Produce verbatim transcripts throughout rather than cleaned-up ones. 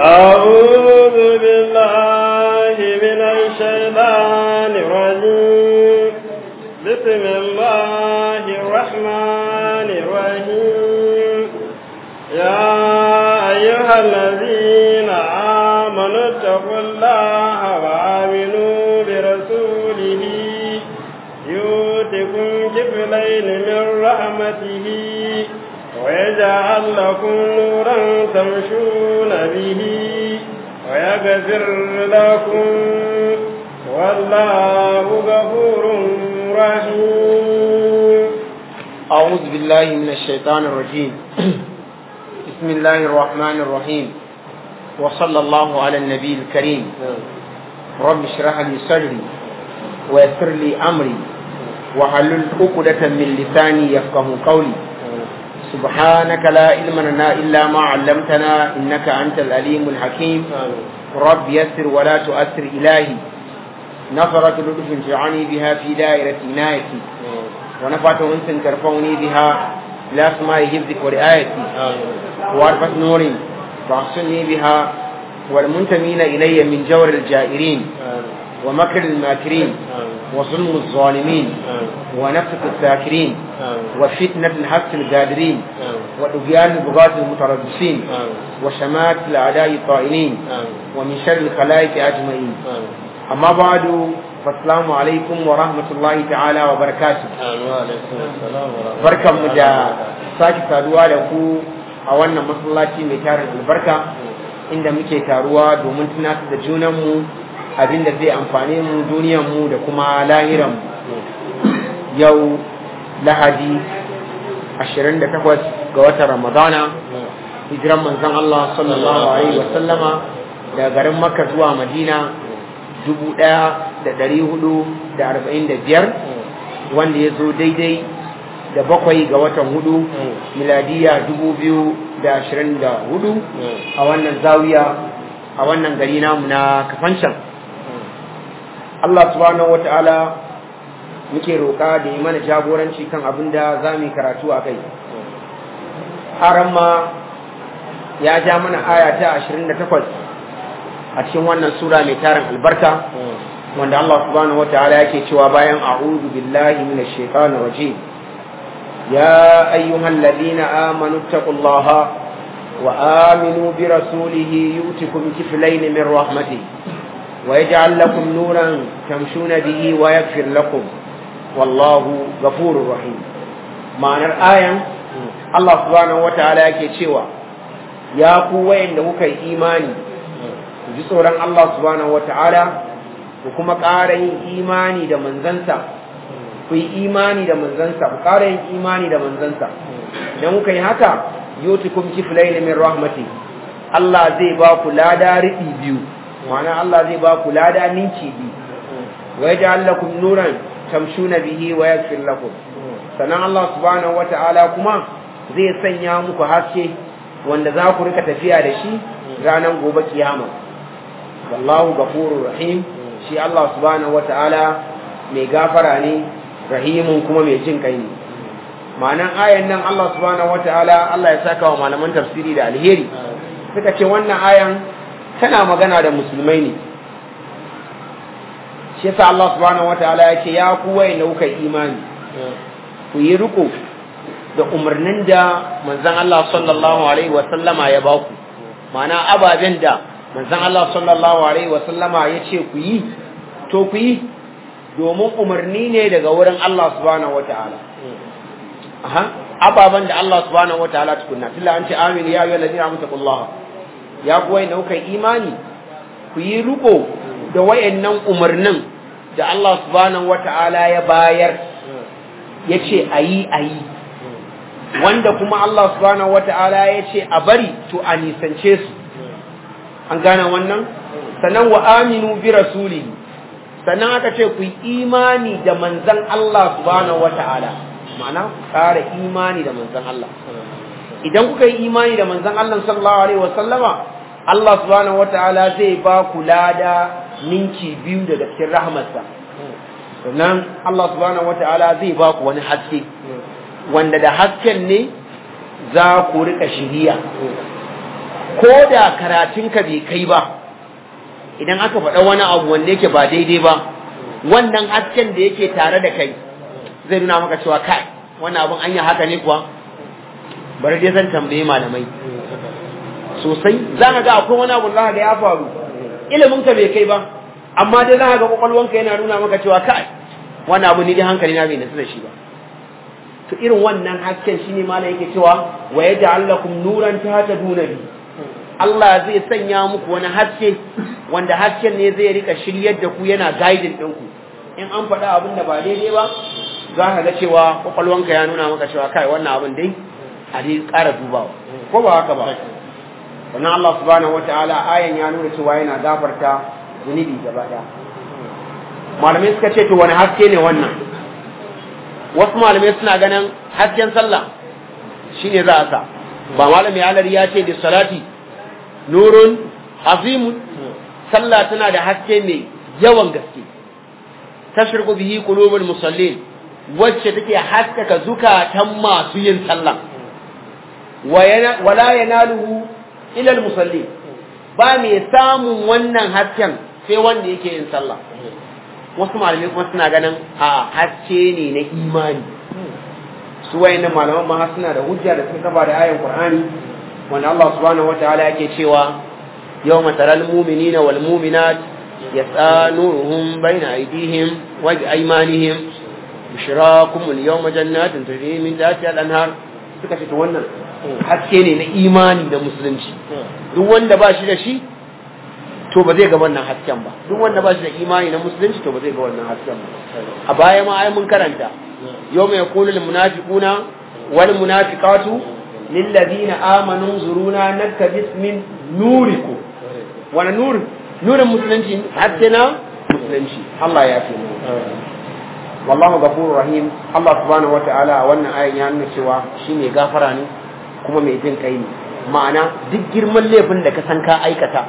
أعوذ بالله من الشيطان الرجيم بسم الله الرحمن الرحيم يا أيها الذين آمنوا اتقوا الله وآمنوا برسوله يؤتكم كفلين من رحمته ويجعل لكم نورا تمشون به ويغفر لكم والله غفور رحيم. أعوذ بالله من الشيطان الرجيم بسم الله الرحمن الرحيم وصلى الله على النبي الكريم رب اشرح لي صدري ويسر لي أمري وحلل عقدة من لساني يفقه قولي سبحانك لا علم لنا إلا ما علمتنا إنك أنت العليم الحكيم رب يسر ولا تؤثر إلهي نصرة لطف جعلني بها في دائرة عنايتي ونفعت أنس ترفعني بها لا أسماء حفظك ورعايتي وعرفت نور تعصني بها والمنتمين إلي من جور الجائرين ومكر الماكرين وظلم الظالمين ونفسك الساكرين وفتنة الحق القادرين وطغيان البغاة المتربصين وشمات الأعداء الطائنين ومن شر الخلائق أجمعين. أما بعد فالسلام عليكم ورحمة الله تعالى وبركاته. بركة مجا ساكي تاروا لكو أولنا مصلاتي ميتار البركة inda muke taruwa domin tunatar da junanmu abin da zai amfane mu duniyarmu da kuma lahiranmu. Yau Lahadi ashirin da takwas ga watan Ramadana hijiran manzon Allah sallallahu alaihi wasallama daga garin Makka zuwa Madina dubu ɗaya da ɗari hudu da arba'in da biyar wanda ya zo daidai da bakwai ga watan hudu miladiya dubu biyu da ashirin da hudu a wannan zawiya a wannan gari namu na Kafancan. Allah subhanahu wata'ala muke roƙa da yi mana jagoranci kan abin da za mu yi karatu a kai. Haram ma ya ja mana aya ta ashirin da takwas a cikin wannan sura mai tarin albarka wanda Allah subhanahu wata'ala yake cewa bayan a'udhu billahi minash shaitanir rajim ya ayyuhal ladina amanu taqullaha wa aminu bi rasulihi yu'tikum kiflayn min rahmatihi ويجعل لكم نورا تمشون به ويغفر لكم والله غفور رحيم. معنى الآية الله سبحانه وتعالى yake cewa ya ku wayanda kuka yi imani ku ji tsoron Allah subhanahu wataala ku kuma ƙara yin imani da manzansa ku yi imani da manzansa ku ƙara yin imani da manzansa idan kuka yi haka yutukum kiflayn min rahmati Allah zai ba ku lada riɓi biyu ma'ana Allah zai ba ku lada ninki biyu wa yaj'al lakum nuran tamshuna bihi wa yaghfir lakum sanan Allah subhanahu wata'ala kuma zai sanya muku haske wanda za ku rika tafiya da shi ranar gobe kiyama wallahu ghafurur rahim. Shi Allah subhanahu wata'ala mai gafara ne rahimun kuma mai jin kai ne. ma'anan ayan nan Allah subhanahu wata'ala Allah ya saka wa malaman tafsiri da alheri suka ce wannan ayan tana magana da musulmai ne. Shi yasa Allah subhanahu wataala ya ce ya ku wayanda kuka imani ku yi riko da umarnin da manzon Allah sallallahu alaihi wa sallama ya ba ku, ma'ana ababen da manzon Allah sallallahu alaihi wa sallama ya ce ku yi to ku yi domin umarni ne daga wurin Allah subhanahu wataala. aha ababen da Allah subhanahu wataala tukunna tilla an ce amin ya ayyuhal ladina amanu taqullaha ya kuwa na kuka imani ku yi riko da wayannan umarnin da Allah subhanahu wata'ala ya bayar ya ce a yi a yi wanda kuma Allah subhanahu wata'ala ya ce a bari to a nisance su. An gane wannan? Sannan wa aminu bi rasulihi, sannan aka ce ku yi imani da manzan Allah subhanahu wata'ala, ma'ana ƙara imani da manzan Allah. Idan kuka yi imani da manzan Allah sallallahu alaihi wasallama, Allah subhanahu wataala zai ba ku lada ninki biyu daga cikin rahmarsa. Sannan Allah subhanahu wataala zai ba ku wani haske wanda da hasken ne za ku rika shiriya. ko da karatunka bai kai ba idan aka faɗa wani abu wanda yake ba daidai ba wannan hasken da yake tare da kai zai nuna maka cewa kai wannan abun anya haka ne kuwa bari dai zan tambaye malamai sosai za ka ga akwai wani abu za ka ga ya faru ilimin ka bai kai ba amma dai za ka ga kwakwalwanka yana nuna maka cewa kai wannan abu ni dai hankali na bai nasu da shi ba to irin wannan hasken shine malam yake cewa wa yaj'al lakum nuran tahtaduna bi Allah zai sanya muku wani haske wanda hasken ne zai rika shiryar da ku yana guiding ɗinku in an faɗa abin da ba daidai ba za ka ga cewa kwakwalwanka ya nuna maka cewa kai wannan abin dai a dai ƙara dubawa ko ba haka ba wannan Allah subhanahu wataala ayan ya nuna cewa yana gafarta zunubi gaba ɗaya malamai suka ce to wani haske ne wannan wasu malamai suna ganin hasken sallah shine za a sa ba malami alari ya ce da salati nurun azimun sallah tana da haske mai yawan gaske tashriqu bihi qulubul musallin wacce take haskaka zukatan masu yin sallah wala yanaluhu ila almusallin ba mai samun wannan hasken sai wanda yake yin sallah wasu malamai kuma suna ganin a haske ne na imani su wayannan malaman ma suna da hujja da suka kafa da ayan Qur'ani wanda Allah subhanahu wataala yake cewa yawma taral mu'minina wal mu'minat yasanuhum bayna aydihim wa bi aymanihim bushrakum al yawma jannatin tajri min tahtiha al anhar suka ce to wannan haske ne na imani da musulunci duk wanda ba shi da shi to ba zai ga wannan hasken ba duk wanda ba shi da imani na musulunci to ba zai ga wannan hasken ba a baya ma ai mun karanta yawma yaqulu lil munafiquna wal munafiqatu lil ladina amanu zuruna naktabis min nurikum wala nur nurin musulunci haske na musulunci Allah ya fi mu wallahu ghafurur rahim Allah subhanahu wataala wannan ayan ya nuna cewa shine gafara ne kuma mai jin kai ne ma'ana duk girman laifin da ka san ka aikata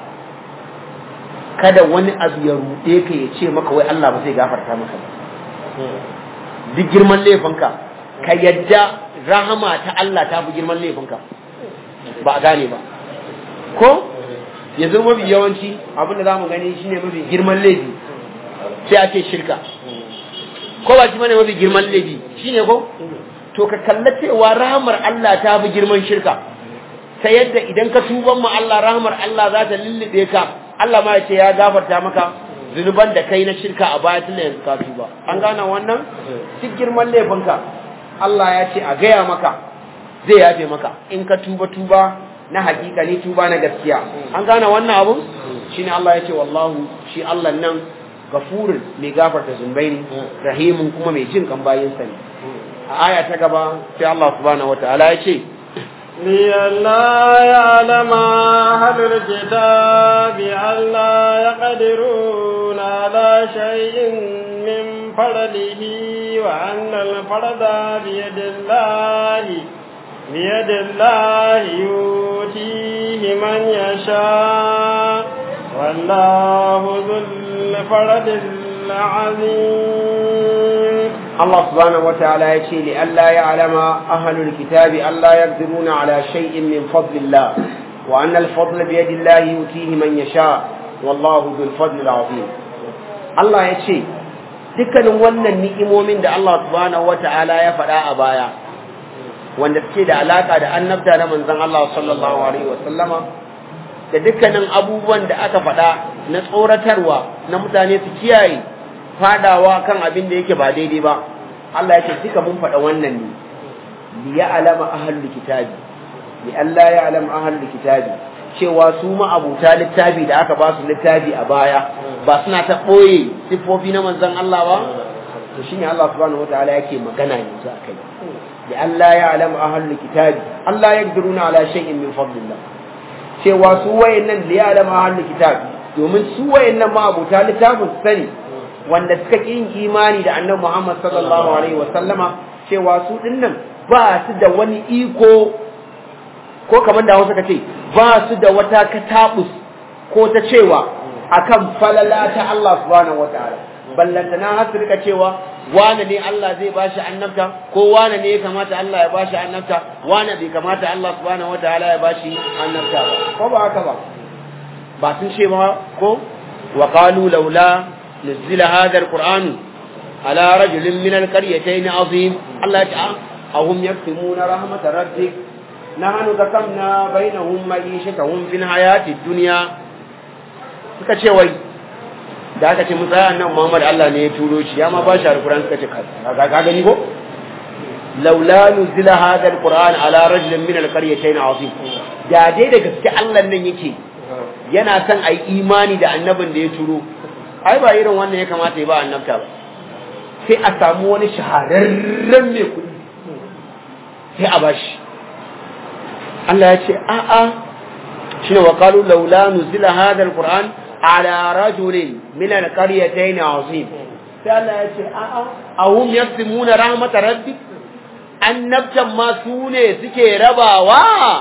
kada wani abu ya rude ka ya ce maka wai Allah ba zai gafarta maka ba duk girman laifinka ka yadda rahama ta Allah ta fi girman laifinka ba a gane ba ko yanzu mafi yawanci abin da zamu gani shine mafi girman laifi sai a ce shirka ko ba shi bane mafi girman laifi shine ko to ka kalla cewa rahamar Allah ta fi girman shirka ta yadda idan ka tuban ma Allah rahamar Allah za ta lullube ka Allah ma ya ce ya gafarta maka zunuban da kai na shirka a baya tun da yanzu ka tuba an gane wannan duk girman laifinka Allah ya ce a gaya maka zai yafe maka in ka tuba tuba na hakika ne tuba na gaskiya an gane wannan abun shine Allah ya ce wallahu shi Allah nan gafurun mai gafarta zunubai ne rahimun kuma mai jin kan bayinsa ne a aya ta gaba sai Allah subhanahu wataala ya ce لئلا يعلم أهل الكتاب ألا يقدرون على شيء من فضله وأن الفضل بيد الله بيد الله يؤتيه من يشاء والله ذو الفضل العظيم الله سبحانه وتعالى يقول لئلا يعلم أهل الكتاب ألا يقدرون على شيء من فضل الله وأن الفضل بيد الله يؤتيه من يشاء والله ذو الفضل العظيم الله يقول dukkanin wannan ni'imomin da Allah subhanahu wata'ala ya faɗa a baya wanda suke da alaka da annabta na manzon Allah sallallahu alaihi wasallama da dukkanin abubuwan da aka faɗa na tsoratarwa na mutane su kiyaye fadawa kan abin da yake ba daidai ba Allah yake duka mun faɗa wannan ne li ya'lama ahlul kitabi li alla ya'lam ahlul kitabi cewa su ma abuta littafi da aka ba su littafi a baya ba suna ta boye sifofi na manzon Allah ba to shine Allah subhanahu wataala yake magana yanzu akai li alla ya'lam ahlul kitabi Allah yaqdiruna ala shay'in min fadlillah cewa su wayannan li ya'lam ahlul kitabi domin su wayannan ma abuta littafin sani wanda suka yin imani da annabi Muhammad sallallahu alaihi wa sallama cewa su dinnan ba su da wani iko ko kamar da Hausa kace ba su da wata katabus ko ta cewa akan falala ta Allah subhanahu wataala ballantana har su rika cewa wane ne Allah zai bashi annabta ko wane ne ya kamata Allah ya bashi annabta wane bai kamata Allah subhanahu wataala ya bashi annabta ba ko ba haka ba ba sun ce ba ko wa qalu laula nuzila hadha alquran ala rajulin min alqaryatayn azim Allah ya ahum yaktumuna rahmat rabbik nahnu qasamna bainahum ma'ishatahum fil hayatid dunya suka ce wai da aka ce musa annan Muhammad Allah ne ya turo shi ya ma ba shi alquran suka ce ka gani ko laula nuzila hadha alquran ala rajulin min alqaryatayn azim da dai da gaske Allah nan yake yana son ai imani da annabin da ya turo ai ba irin wannan ya kamata ya ba annabta ba sai a samu wani shahararren mai kudi sai a bashi Allah ya ce a a shine wa qalu laula nuzila hadha alquran ala rajulin min alqaryatayn azim sai Allah ya ce a a ahum yaqsimuna rahmat rabbik annabtan ma su ne suke rabawa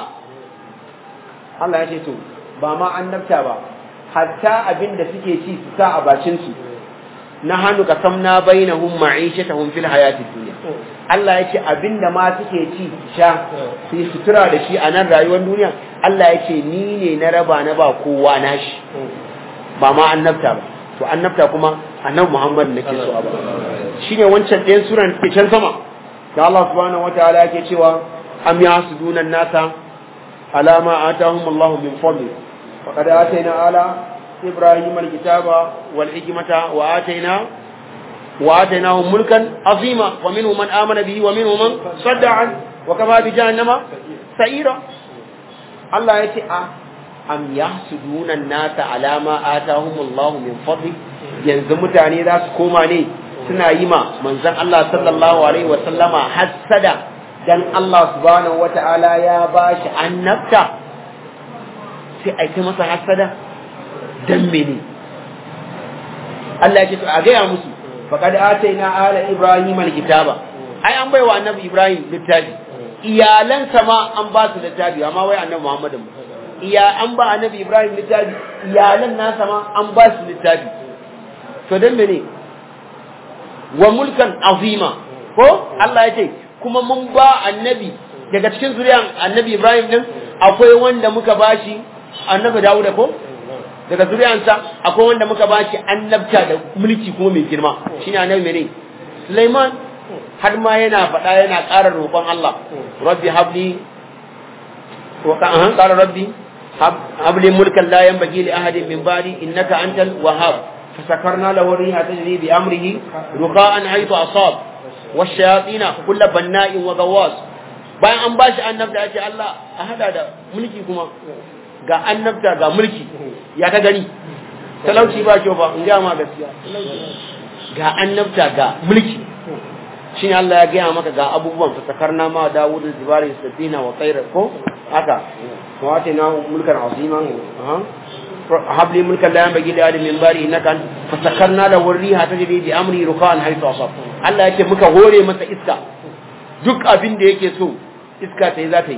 Allah ya ce to ba ma annabta ba hatta abinda suke ci su sa a bacin su na hannu qasamna bainahum ma'ishatahum fil hayatid dunya Allah ya ce abinda ma suke ci sha su sutura da shi a nan rayuwar duniya Allah ya ce ni ne na raba na ba kowa nashi ba ma annabta ba to annabta kuma annabi Muhammad nake so a ba shine wancan ɗayan suran ke can sama da Allah subhanahu wataala yake cewa am yasuduna nasa ala ma atahum Allah min fadli faqad atayna ala ibrahim alkitaba wal hikmata wa atayna wa atainahum mulkan azima wa minhum man amana bihi wa minhum man sadda an wa kama bi jahannama sa'ira Allah yace a am yahsuduna an-nasa ala ma atahumullahu min fadli yanzu mutane za su koma ne suna yi ma manzon Allah sallallahu alaihi wa sallama hasada dan Allah subhanahu wata'ala ya bashi annabta sai ai ta masa hasada dan mene Allah ya ce to a ga ya musu faqad ataina ala ibrahim alkitaba ai an baiwa annabi ibrahim littafi iyalansa ma an ba su littafi amma wai annabi muhammadin iya an ba annabi ibrahim littafi iyalan nasa ma an ba su littafi to dan mene wa mulkan azima ko Allah ya ce kuma mun ba annabi daga cikin zuriyar annabi ibrahim din akwai wanda muka bashi annabi dawuda ko daga zuriyarsa akwai wanda muka bashi annabta da mulki kuma mai girma shine annabi mene Sulaiman har ma yana faɗa yana ƙara roƙon Allah rabbi habli wa kan qala rabbi habli mulkan la yanbaghi li ahadin min ba'di innaka antal wahhab fasakarna lahu riha tajri bi amrihi ruqa'an haythu asab wash-shayatin kullu banna'in wa gawwas bayan an bashi annabta yace Allah a hada da mulki kuma ga annabta ga mulki ya ka gani talauci ba kyau ba in ga ma gaskiya ga annabta ga mulki shine Allah ya gaya maka ga abubuwan fasakarna ma Dawud al-Jibari sabina wa khayra ko haka wace na mulkan azima ha habli mulkan la yanbaghi li adam min bari innaka fasakarna la wariha tajri bi amri ruqan haythu asab Allah yake muka hore masa iska duk abin da yake so iska sai za ta yi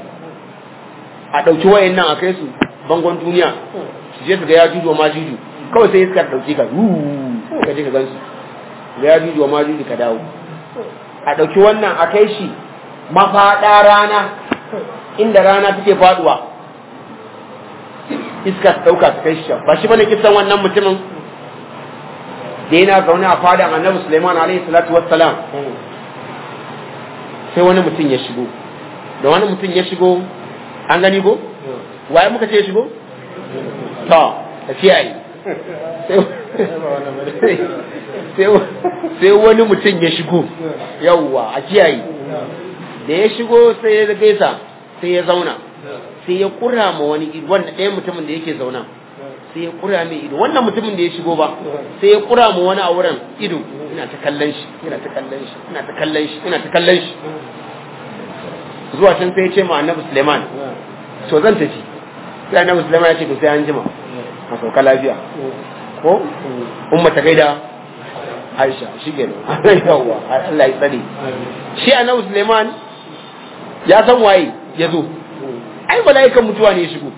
a dauki wayannan a kai su bangon duniya su je su ga ya juju ma juju kawai sai iska ta dauki ka ka je ka gansu ga ya juju ma juju ka dawo a ɗauki wannan a kai shi mafaɗa rana inda rana take faɗuwa iska su ɗauka su kai shi ba shi bane kisan wannan mutumin da yana zaune a fadan annabi Sulaiman alaihi salatu wassalam sai wani mutum ya shigo da wani mutum ya shigo an gani ko waye muka ce ya shigo to tafiya yi sai wani mutum ya shigo yawwa a kiyaye da ya shigo sai ya gaisa sai ya zauna sai ya kura ma wani ido wanda ɗaya mutumin da yake zauna sai ya kura mai ido wannan mutumin da ya shigo ba sai ya kura ma wani a wurin ido ina ta kallon shi ina ta kallon shi ina ta kallon shi ina ta kallon shi zuwa can sai ya ce ma annabi Suleiman to zan tafi sai annabi Suleiman ya ce to sai an jima a sauka lafiya ko umma ta gaida Aisha shikenan yawa Allah ya tsare shi annabi Suleiman ya san waye ya zo ai malaikan mutuwa ne ya shigo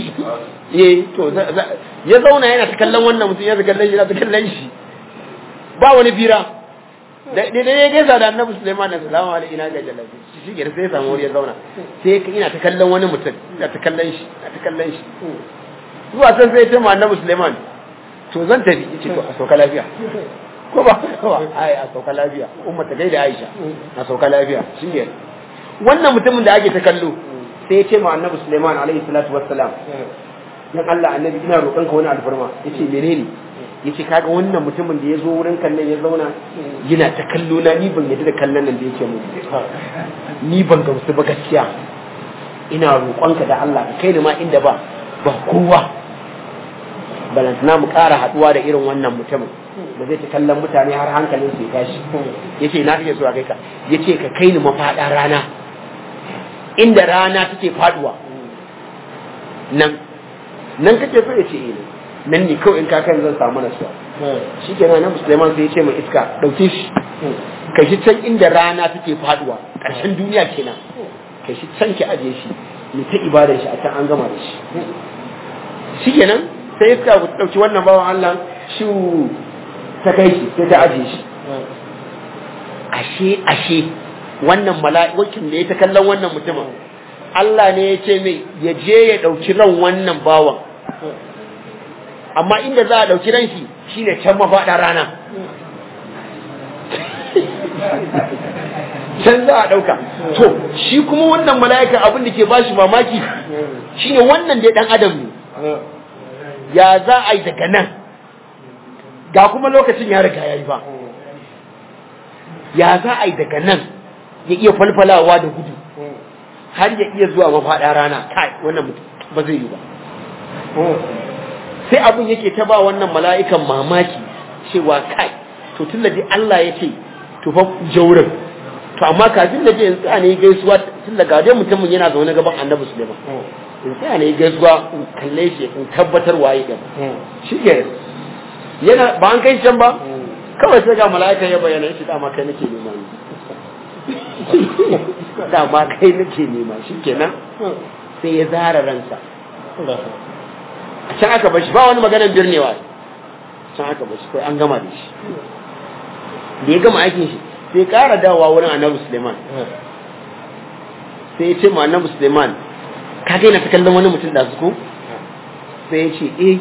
eh to ya zauna yana ta kallon wannan mutum yana ta kallon shi yana ta kallon shi ba wani fira da da ya gaisa da annabi Sulaiman da salamu alaikum ina ga jalabi shi ke sai ya samu wuri ya zauna sai ina ta kallon wani mutum ina ta kallon shi ina ta kallon shi zuwa san sai ya ce ma annabi Sulaiman to zan tafi yace to a sauka lafiya ko ba ko ai a sauka lafiya umma ta gaida Aisha a sauka lafiya shi ne wannan mutumin da ake ta kallo sai ya ce ma annabi Sulaiman alaihi salatu wassalam dan Allah annabi ina roƙon ka wani alfarma yace menene yace kaga wannan mutumin da yazo wurin kallon ya zauna yana ta kallo na ni ban yadda da kallon nan da yake mu ni ban gamsu ba gaskiya ina roƙon ka da Allah ka kai ni ma inda ba ba kowa balantana mu ƙara haduwa da irin wannan mutumin da zai ta kallon mutane har hankalin su ya tashi yace na kake so a kai ka yace ka kai ni mafada rana inda rana take faduwa nan nan kake so yace eh nan ne kawai in ka kan zan samu nasuwa shikenan nan Sulaiman sai yace mai iska dauke shi kai shi can inda rana take faduwa karshen duniya kenan kai shi can ki aje shi ni ta ibadar shi a can an gama da shi shikenan sai iska ku dauki wannan bawan Allah shi ta kai shi sai ta aje shi ashe ashe wannan mala'ikin da ya ta kallon wannan mutumin Allah ne ya ce mai ya je ya dauki ran wannan bawan amma inda za a dauki ran shi shine can mafada rana can za a dauka to shi kuma wannan mala'ika abin da ke bashi mamaki shine wannan dai dan adam ne ya za a yi daga nan ga kuma lokacin ya riga ya yi ba ya za a yi daga nan ya iya falfalawa da gudu har ya iya zuwa mafaɗa rana kai wannan mutum ba zai yi ba sai abin yake ta ba wannan mala'ikan mamaki cewa kai to tun da dai Allah ya ce to fa jaurin to amma kafin da je in tsaya ne gaisuwa tun da gaje mutumin yana zaune gaban Annabi Sulaiman in tsaya ne gaisuwa in kalle shi in tabbatar waye da shi ke yana ba an kai can ba kawai sai ga mala'ika ya bayyana shi dama kai nake nema ne dama kai nake nema shikenan sai ya zara ransa a can aka bashi ba wani maganar birnewa can aka bashi kai an gama da shi da ya gama aikin shi sai kara dawowa wurin Annabi Sulaiman sai ya ce ma Annabi Sulaiman ka ga ina ta kallon wani mutum da su ko sai ya ce eh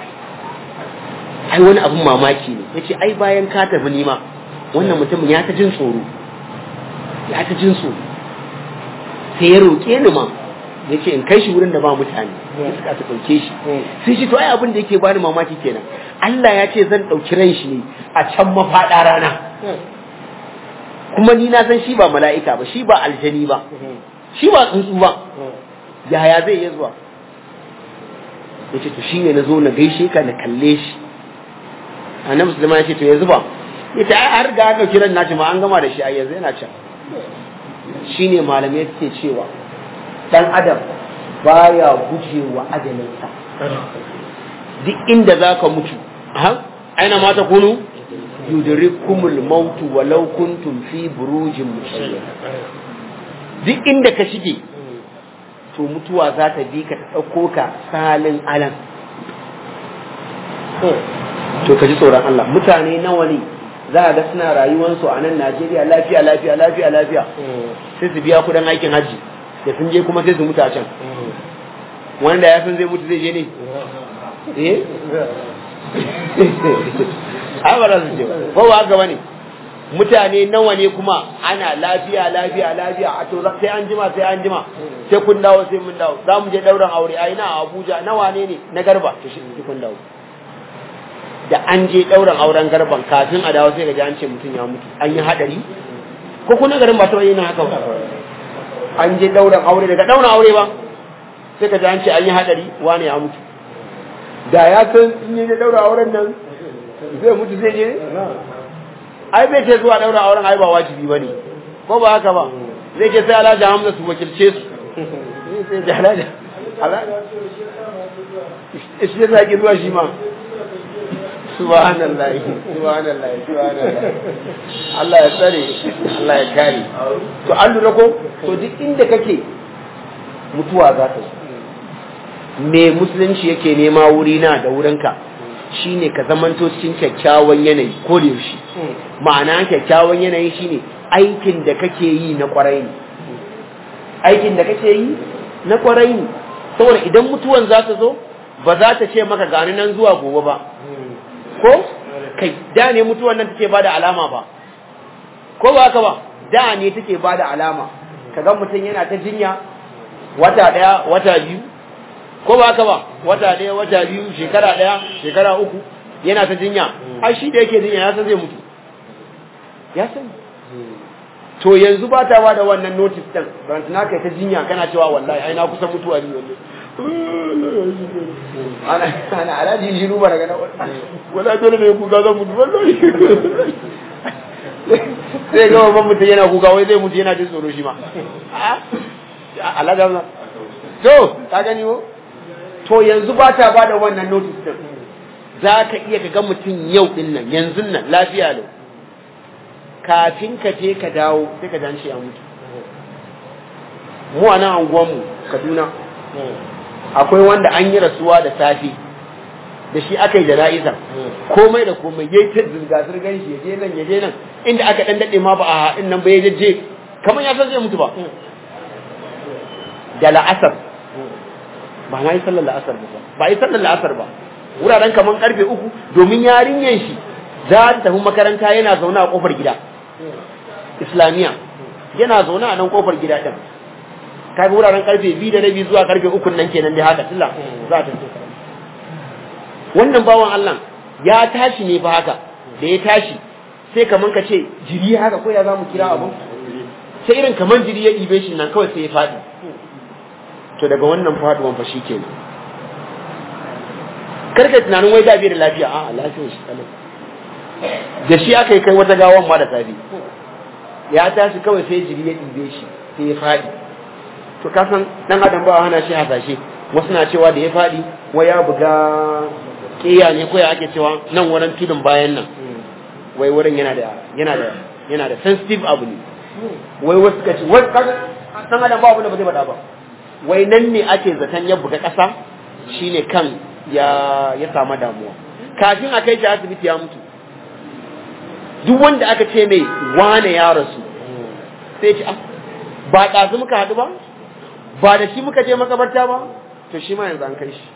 ai wani abun mamaki ne yace ai bayan ka tafi nima wannan mutumin ya ta jin tsoro ya ta jin tsoro sai ya roke ni ma yace in kai shi wurin da ba mutane sai suka ta dauke shi sai shi to ai abin da yake bani mamaki kenan Allah ya ce zan dauki ran shi ne a can mafada rana kuma ni na san shi ba mala'ika ba shi ba aljani ba shi ba tsuntsu ba yaya zai iya zuwa yace to shine nazo na gaishe ka na kalle shi Annabi Sulaiman ya ce to yanzu ba ita har ga ga kiran naci ma an gama da shi ai yanzu yana can shine malamai suke cewa dan adam baya gujewa ajalinsa duk inda zaka mutu ha aina ma ta kunu yudrikumul maut walau kuntum fi burujin mushayyada duk inda ka shige to mutuwa za ta bi ka ta dauko ka salin alan to ka ji tsoron Allah mutane nawa ne za a ga suna rayuwansu a nan Najeriya lafiya lafiya lafiya lafiya sai su biya kudin aikin hajji da sun je kuma sai su mutu a can wanda ya san zai mutu zai je ne eh a ba za su je ba ba haka bane mutane nawa ne kuma ana lafiya lafiya lafiya a to sai an jima sai an jima sai kun dawo sai mun dawo za mu je dauran aure a ina a Abuja nawa ne ne na Garba to shi kun dawo da an je ɗauran auren garban kafin a dawo sai ga ji an ce mutum ya mutu an yi haɗari ko kuna garin ba taɓa yin haka ba an je ɗauran aure daga ɗauran aure ba sai ka ji an ce an yi haɗari wani ya mutu da ya san in yi ɗauran auren nan zai mutu zai je ai bai ce zuwa ɗauran auren ai ba wajibi ba ne ko ba haka ba zai ce sai Alhaji Hamza su wakilce su sai ji Alhaji shi ya zaki zuwa shi ma subhanallah subhanallah subhanallah Allah ya tsare Allah ya kare to an lura ko to duk inda kake mutuwa za ta me musulunci yake nema wuri na da wurinka shine ka zamanto cikin kyakkyawan yanayi ko da yaushe ma'ana kyakkyawan yanayi shine aikin da kake yi na kwarai ne aikin da kake yi na kwarai ne saboda idan mutuwan za ta zo ba za ta ce maka gani nan zuwa gobe ba ko kai da ne mutuwan nan take bada alama ba ko ba haka ba da ne take bada alama kaga mutum yana ta jinya wata daya wata biyu ko ba haka ba wata daya wata biyu shekara daya shekara uku yana ta jinya ai shi da yake jinya ya san zai mutu ya san to yanzu ba ta ba da wannan notice din ban tana kai ta jinya kana cewa wallahi ai na kusa mutuwa ni wallahi ana ana alaji jiru ba daga na wallahi dole ne ku ga zan mutu wallahi sai ga babban mutum yana kuka wai zai mutu yana jin tsoro shi ma alaga na to ka gani ko to yanzu ba ta ba da wannan notice din za ka iya ka ga mutum yau din nan yanzu nan lafiya lau kafin ka je ka dawo sai ka dan shi ya mutu mu a nan anguwanmu Kaduna akwai wanda an yi rasuwa da safi da shi aka yi jana'iza komai da komai yayi ta zirga zirgan shi yaje nan yaje nan inda aka dan dade ma ba a haɗin nan ba yaje je kamar ya san zai mutu ba da la'asar ba na yi sallar la'asar ba ba yi sallar la'asar ba wuraren kamar karfe uku domin yarinyan shi za ta tafi makaranta yana zaune a kofar gida islamiya yana zaune a nan kofar gida din kaga wuraren karfe biyu da rabi zuwa karfe uku nan kenan dai haka tilla za ta tafi wannan bawan Allah ya tashi ne fa haka da ya tashi sai kaman ka ce jiri haka ko ya zamu kira abu sai irin kaman jiri ya dibe shi nan kawai sai ya fadi to daga wannan faduwan fa shikenan karka tunanin wai da bai da lafiya a lafiyar shi kalau da shi aka yi kai wata gawan ma da safi ya tashi kawai sai jiri ya dibe shi sai ya fadi to kasan dan adam ba hana shi hasashe wasu na cewa da ya fadi wai ya buga kiya ne ko ya ake cewa nan wurin tudun bayan nan wai wurin yana da yana da yana da sensitive abu ne wai wasu kace wai kaga dan adam ba abu da ba zai faɗa ba wai nan ne ake zaton ya buga ƙasa shine kan ya ya samu damuwa kafin a kai shi asibiti ya mutu duk wanda aka ce mai wane ya rasu sai ce ba ɗazu muka haɗu ba ba da shi muka je makabarta ba to shi ma yanzu an kai shi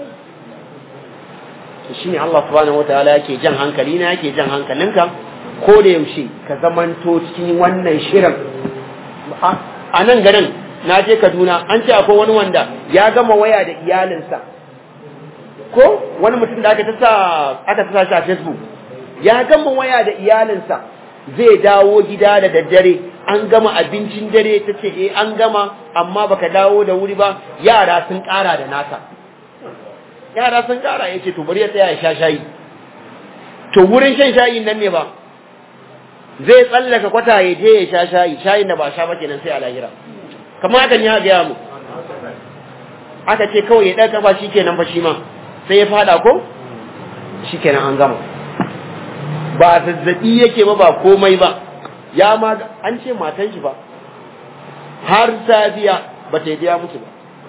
to shine Allah subhanahu wataala yake jan hankali na yake jan hankalinka ko da yaushe ka zamanto cikin wannan shirin a nan garin na je Kaduna an ce akwai wani wanda ya gama waya da iyalinsa ko wani mutum da aka tasa aka tasa shi a Facebook ya gama waya da iyalinsa zai dawo gida da daddare an gama abincin dare ta ce eh an gama amma baka dawo da wuri ba yara sun ƙara da naka yara sun ƙara ya ce to bari ya tsaya ya sha shayi to wurin shan shayin nan ne ba zai tsallaka kwata ya je ya sha shayi shayin da ba sha ba kenan sai a lahira kamar hakan ya gaya mu aka ce kawai ya ɗaga ba shikenan ba shi ma sai ya fada ko shikenan an gama ba zazzabi yake ba ba komai ba ya ma an ce matan shi ba har safiya ba ta biya mutu ba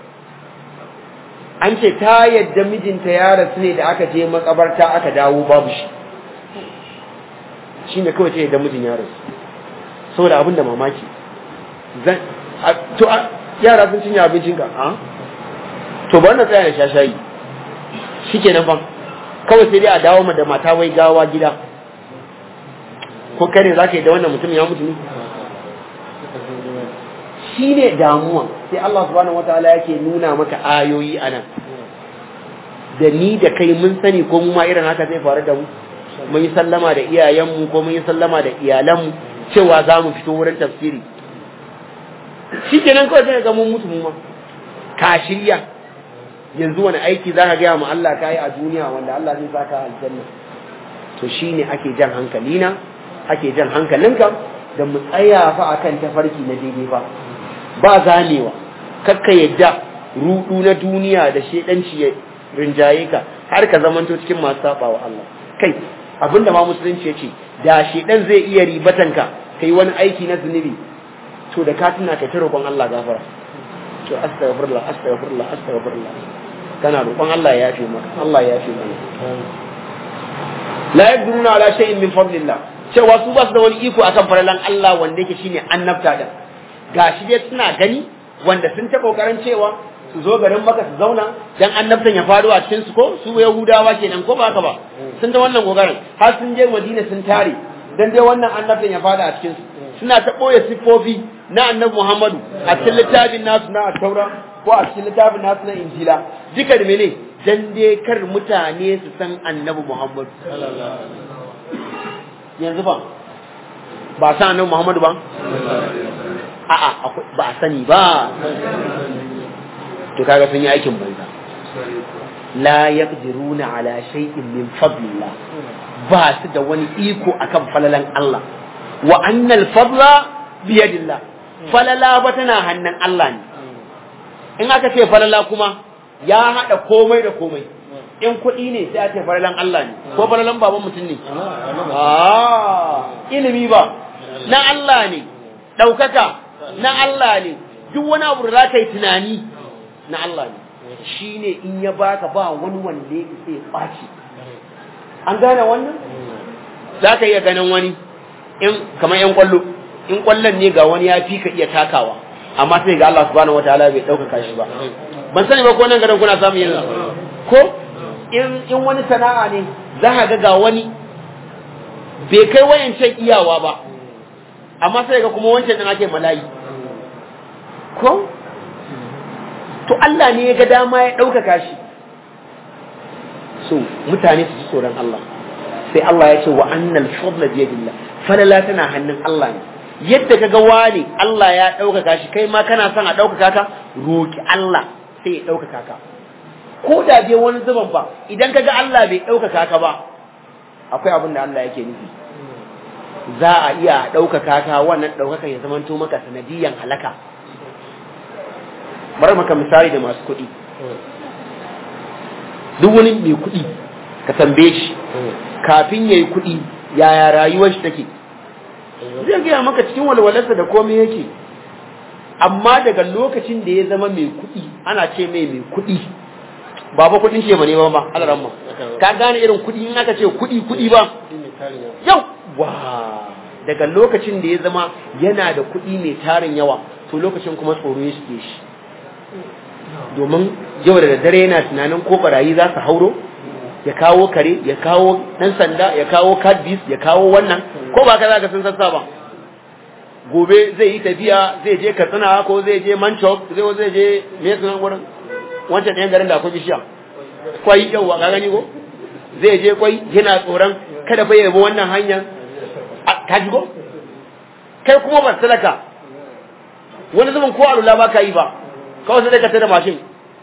an ce ta yadda mijinta ya rasu ne da aka je makabarta aka dawo babu shi shine kawai ta yadda mijin ya rasu saboda abin da mamaki zan to yara sun cinye abincin ka a to ba na tsaya da shashayi shikenan fa kawai sai dai a dawo ma da mata wai gawa gida ko kare zaka yi da wannan mutum ya mutu ne shine damuwa sai Allah subhanahu wataala yake nuna maka ayoyi anan da ni da kai mun sani ko mu ma irin haka zai faru da mu mun yi sallama da iyayenmu ko mun yi sallama da iyalanmu cewa za mu fito wurin tafsiri shikenan kawai sai ga mun mutu mu ma ka shirya yanzu wani aiki zaka ga mu Allah kai a duniya wanda Allah zai saka aljanna to shine ake jan hankalina ake jan hankalinka da mu tsaya fa akan tafarki na daidai ba ba zamewa kakka yadda rudu na duniya da shedanci ya rinjaye ka har ka zamanto cikin masu sabawa Allah kai abinda ma musulunci yace da shedan zai iya ribatanka kai wani aiki na zunubi to da ka tuna kai ta roƙon Allah gafara to astaghfirullah astaghfirullah astaghfirullah kana roƙon Allah ya yafe maka Allah ya yafe maka la yaqdiruna ala shay'in min fadlillah cewa su ba su da wani iko akan falalan Allah wanda yake shine annabta da gashi dai suna gani wanda sun ta kokarin cewa su zo garin Makka su zauna dan annabtan ya faru a cikin su ko su Yahudawa kenan ko ba haka ba sun ta wannan kokarin har sun je Madina sun tare dan dai wannan annabtan ya fada a cikin su suna ta boye sifofi na annabi Muhammadu a cikin littafin nasu na Taura ko a cikin littafin nasu na Injila duka da mene dan dai kar mutane su san annabi Muhammadu yanzu ba ba san annabi Muhammadu ba a'a ba a sani ba to kaga sun yi aikin banza la yaqdiruna ala shay'in min fadlillah ba su da wani iko akan falalan Allah wa annal fadla bi yadillah falala ba tana hannun Allah ne in aka ce falala kuma ya hada komai da komai in kuɗi ne sai a ce falalan Allah ne ko falalan baban mutum ne ah ilimi ba na Allah ne daukaka na Allah ne duk wani abu da zaka yi tunani na Allah ne shine in ya baka ba wani wanda yake sai ya baci an gane wannan zaka iya ganin wani in kamar yan kwallo in kwallon ne ga wani ya fi ka iya takawa amma sai ga Allah subhanahu wataala bai dauka shi ba ban sani ba ko nan garin kuna samu yin ko in in wani sana'a ne za ka ga ga wani bai kai wayancan iyawa ba amma sai ga kuma wancan din ake malayi ko to Allah ne ya ga dama ya ɗaukaka shi so mutane su ji tsoron Allah sai Allah ya ce wa annal fadla bi yadillah falala tana hannun Allah ne yadda kaga wani Allah ya ɗaukaka shi kai ma kana son a ɗaukaka ka roki Allah sai ya ɗaukaka ka ko da dai wani zuban ba idan kaga Allah bai ɗaukaka ka ba akwai abin da Allah yake nufi za a iya ɗaukaka ka wannan ɗaukaka ya zamanto maka sanadiyan halaka bari maka misali da masu kuɗi duk wani mai kuɗi ka tambaye shi kafin yayi kuɗi yaya rayuwar shi take zai gaya maka cikin walwalarsa da komai yake amma daga lokacin da ya zama mai kuɗi ana ce mai mai kuɗi ba ba kuɗin ce bane ba ba alaran ma ka gane irin kuɗi in aka ce kuɗi kuɗi ba yau wa daga lokacin da ya zama yana da kuɗi mai tarin yawa to lokacin kuma tsoro ya shige shi domin yau da daddare yana tunanin ko barayi za su hauro ya kawo kare ya kawo dan sanda ya kawo kadbis ya kawo wannan ko ba ka za ka sun sassa ba gobe zai yi tafiya zai je Katsina ko zai je Manchok zai zai je me sunan wurin wancan ɗayan garin da akwai bishiya kwai yawa ka gani ko zai je kwai yana tsoron kada bai yabo wannan hanyar ka ji ko kai kuma ba talaka wani zaman ko alula ba ka yi ba kawai sai ka tada mashin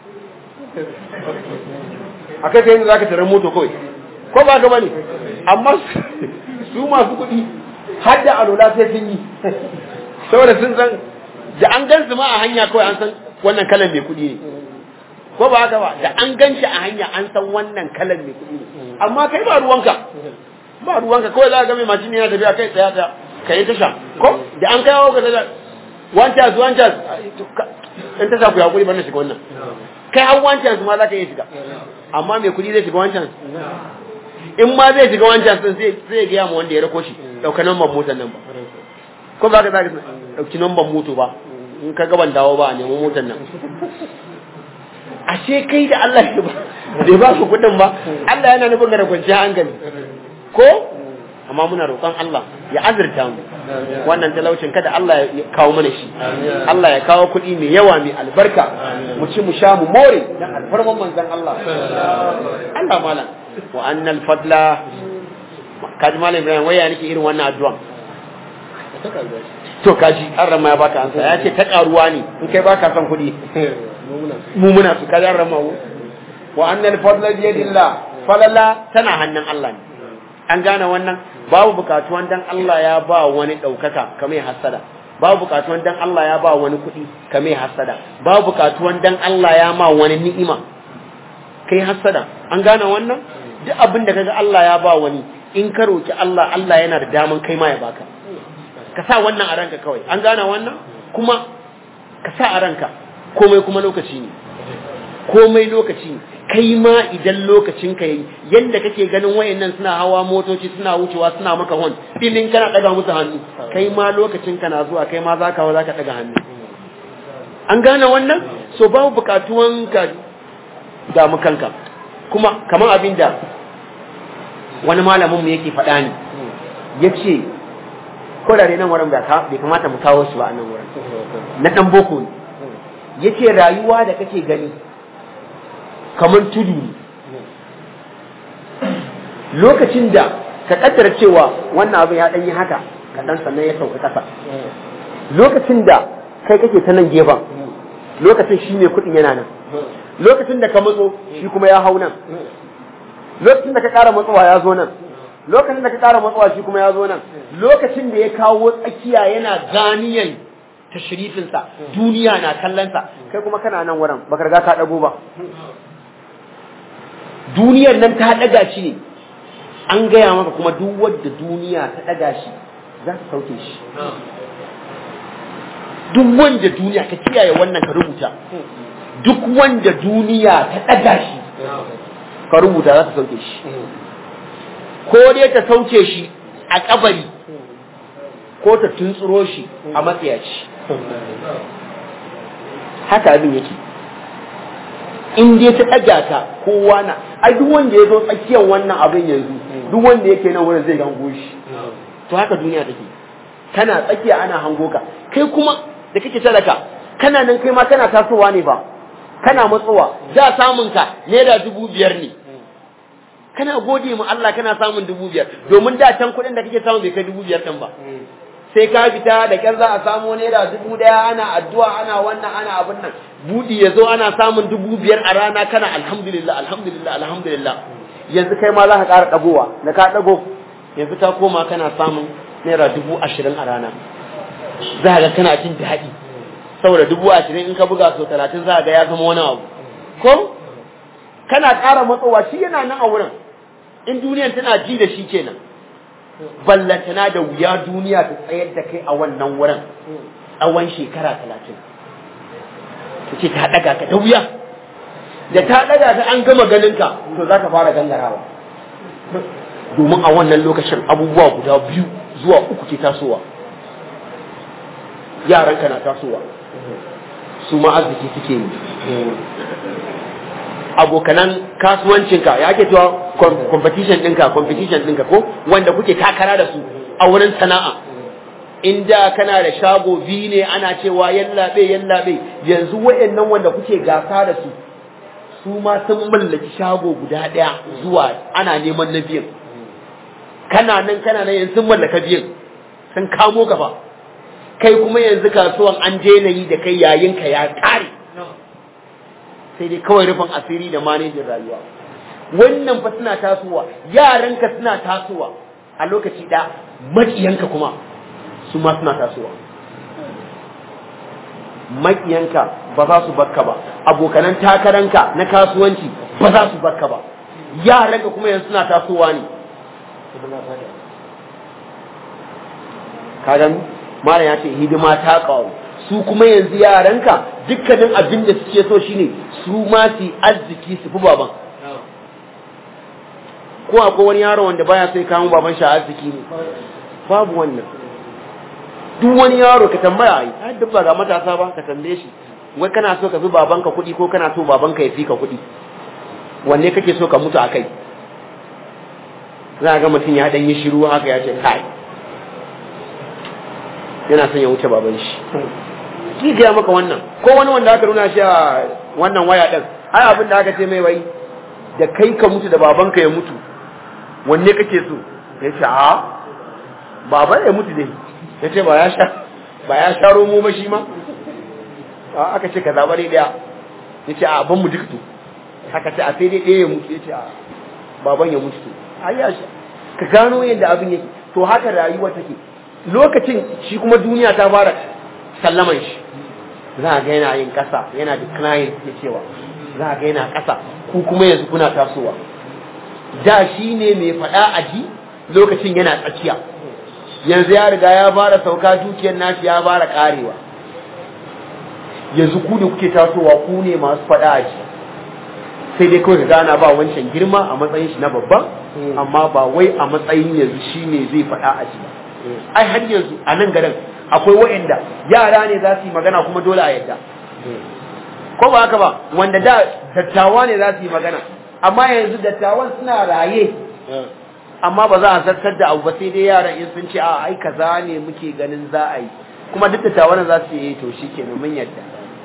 akai kai za ka tare moto kawai ko ba ka bane amma su masu kuɗi har da alula sai sun yi saboda sun san da an gan su ma a hanya kawai an san wannan kalan mai kuɗi ne ko ba haka ba da an gan shi a hanya an san wannan kalan mai kuɗi ne amma kai ba ruwanka ba ruwanka kawai za ka ga mai mashin yana tafiya kai tsaya tsaya kai tasha ko da an kawo ka tasha wancan su wancan in tasha ku yakuri bana shiga wannan kai har wancan su ma za ka iya shiga amma mai kuɗi zai shiga wancan in ma zai shiga wancan sun sai zai gaya ma wanda ya rako shi ɗauka namban motar nan ba ko ba ka za ka ɗauki namban moto ba in ka gaban dawo ba a nemi motar nan ashe kai da Allah ya ba bai ba su kuɗin ba Allah yana nufin ga da kwanciyar hankali ko amma muna roƙon Allah ya azurta mu wannan talaucin kada Allah ya kawo mana shi Allah ya kawo kuɗi mai yawa mai albarka mu ci mu sha mu more dan alfarman manzon Allah Allah malam wa annal fadla kaji malam Ibrahim waya nake irin wannan addu'a to kaji an rama ya baka ansa ya ce ta karuwa ne in kai baka son kuɗi mu muna su kaji an rama wa annal fadla bi yadillah falala tana hannun Allah ne an gane wannan babu bukatuwan dan Allah ya ba wani daukaka kamar hasada babu bukatuwan dan Allah ya ba wani kuɗi kamar hasada babu bukatuwan dan Allah ya ma wani ni'ima kai hasada an gane wannan duk abin da kaga Allah ya ba wani in ka roki Allah Allah yana da daman kai ma ya baka ka sa wannan a ranka kawai an gane wannan kuma ka sa a ranka komai kuma lokaci ne komai lokaci kai ma idan lokacin ka yayi yanda kake ganin wayannan suna hawa motoci suna wucewa suna maka hon filin kana daga musu hannu kai ma lokacin ka na zuwa kai ma zaka hawa zaka daga hannu an gane wannan so babu bukatuwan ka damu kanka kuma kamar abinda wani malamin mu yake faɗa ni yace kodare nan wurin da bai kamata mu kawo su ba a nan wurin na dan boko ne yace rayuwa da kake gani kamar tudu ne lokacin da ka kaddara cewa wannan abin ya dan yi haka kaɗan sannan ya sauka ƙasa lokacin da kai kake ta nan gefen lokacin shi ne kuɗin yana nan lokacin da ka matso shi kuma ya hau nan lokacin da ka ƙara matsowa ya zo nan lokacin da ka ƙara matsowa shi kuma ya zo nan lokacin da ya kawo tsakiya yana ganiyan tashrifinsa duniya na kallonsa kai kuma kana nan wurin baka riga ka ɗago ba duniyar nan ta ɗaga shi ne an gaya maka kuma duk wadda duniya ta ɗaga shi za ta sauke shi duk wanda duniya ka kiyaye wannan ka rubuta duk wanda duniya ta ɗaga shi ka rubuta za ta sauke shi ko dai ta sauke shi a kabari ko ta tuntsuro shi a matsayaci haka abin yake in dai ta ɗaga ta kowa na ai duk wanda ya zo tsakiyar wannan abin yanzu duk wanda yake nan wurin zai gango shi to haka duniya take kana tsakiya ana hango ka kai kuma da kake talaka kana nan kai ma kana tasowa ne ba kana matsowa da samun ka naira dubu biyar ne kana gode mu Allah kana samun dubu biyar domin da can kuɗin da kake samu bai kai dubu biyar ɗin ba sai ka fita da kyar za a samu naira dubu ɗaya ana addu'a ana wannan ana abin nan budi ya zo ana samun dubu biyar a rana kana alhamdulillah alhamdulillah alhamdulillah yanzu kai ma za ka ƙara ɗagowa da ka ɗago yanzu ta koma kana samun naira dubu ashirin a rana za ga kana jin daɗi saboda dubu ashirin in ka buga sau talatin za ga ya zama wani abu ko kana ƙara matsowa shi yana nan a wurin in duniyan tana ji da shi kenan ballatana da wuya duniya ta tsayar da kai a wannan wurin tsawon shekara talatin ta ce ta ɗaga ka da wuya da ta ɗaga ta an gama ganinka to za ka fara gangarawa domin a wannan lokacin abubuwa guda biyu zuwa uku ke tasowa yaranka na tasowa su ma arziki suke yi abokanan kasuwancinka ya ke cewa competition ɗinka competition ɗinka ko wanda kuke takara da su a wurin sana'a inda kana da shago biyu ne ana cewa yallaɓe yallaɓe yanzu wa'annan wanda kuke gasa da su su ma sun mallaki shago guda ɗaya zuwa ana neman na biyan kana nan kana nan yanzu sun mallaka biyan sun kamo gaba kai kuma yanzu kasuwan an daina yi da kai yayin ka ya ƙare sai dai kawai rufin asiri da manejin rayuwa wannan fa suna tasowa yaranka suna tasowa a lokaci da makiyanka kuma su ma suna tasowa makiyanka ba za su bakka ba abokanan takaranka na kasuwanci ba za su bakka ba yaranka kuma yanzu suna tasowa ne kagan mara ya ce hidima ta kawo su kuma yanzu yaranka dukkanin abin da suke so shine su ma su arziki su fi baban ko akwai wani yaro wanda baya sai kawo baban shi arziki ne babu wannan duk wani yaro ka tambaya ai har duk ba ga matasa ba ka tambaye shi wai kana so ka fi babanka kuɗi ko kana so babanka ya fi ka kuɗi wanne kake so ka mutu akai za ga mutum ya dan yi shiru haka ya ce kai yana son ya wuce baban shi ki ga maka wannan ko wani wanda aka nuna shi a wannan waya din ai abin da aka ce mai wai da kai ka mutu da babanka ya mutu wanne kake so ya ce a baban ya mutu dai ya ce ba ya sha ba ya sha romo ba shi ma a aka ce ka zaba dai daya ya ce a ban mu duk to haka ce a sai dai ɗaya ya mutu ya ce a baban ya mutu to ai ya sha ka gano yadda abin yake to haka rayuwa take lokacin shi kuma duniya ta fara sallaman shi za a ga yana yin kasa yana decline ya cewa za a ga yana kasa ku kuma yanzu kuna tasowa da shi ne mai faɗa a ji lokacin yana tsakiya yanzu ya riga ya fara sauka dukiyar nashi ya fara karewa yanzu ku da kuke tasowa ku ne masu faɗa a ji sai dai kawai ka ana ba wancan girma a matsayin shi na babba amma ba wai a matsayin yanzu shi ne zai faɗa a ji ai har yanzu a nan garin akwai waɗanda yara ne za su yi magana kuma dole a yadda ko ba haka ba wanda da dattawa ne za su yi magana amma yanzu dattawan suna raye amma ba za a zartar da abu ba sai dai yaran in sun ce a ai kaza ne muke ganin za a yi kuma duk dattawan za su yi to shikenan mun yadda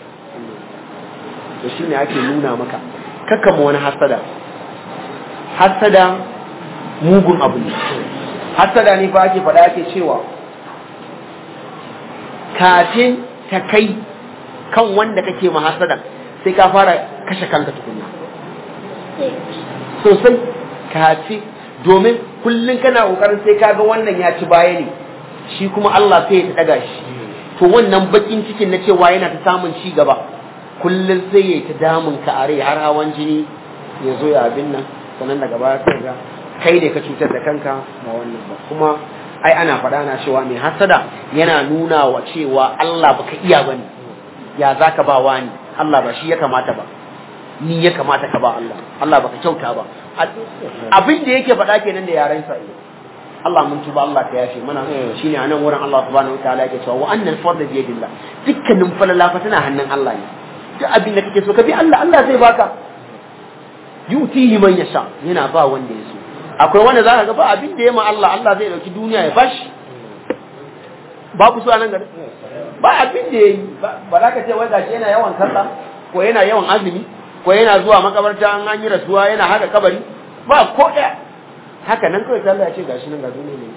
to shine ake nuna maka kakkama wani hasada hasada mugun abu ne hasada ne fa ake faɗa ake cewa kafin ta kai kan wanda kake ma hasada sai ka fara kashe kanka tukunna sosai kafi domin kullun kana kokarin sai ka ga wannan ya ci baya ne shi kuma Allah sai ya daga shi to wannan bakin cikin na cewa yana ta samun ci gaba kullun sai ya ta damun ka are har hawan jini ya zo ya abin nan sannan daga baya sai ga kai ne ka cutar da kanka ba wannan ba kuma ai ana faɗa na cewa mai hasada yana nuna wa cewa Allah baka iya bane ya zaka ba wani Allah ba shi ya kamata ba ni ya kamata ka ba Allah Allah baka kyauta ba abin da yake faɗa kenan da yaran sa Allah mun tuba Allah ka yafe mana shine anan wurin Allah subhanahu wataala yake cewa wa annal fadla bi yadillah dukkanin falala fa tana hannun Allah ne duk abin da kake so ka bi Allah Allah zai baka yutihi man yasha yana ba wanda ya so akwai wanda zaka ga ba abin da yema Allah Allah zai dauki duniya ya bashi babu su anan gari ba abin da yayi ba za ka ce wai gashi yana yawan sallah ko yana yawan azumi ko yana zuwa makabarta an an yi rasuwa yana haka kabari ba ko daya haka nan kawai Allah ya ce gashi nan ga duniya ne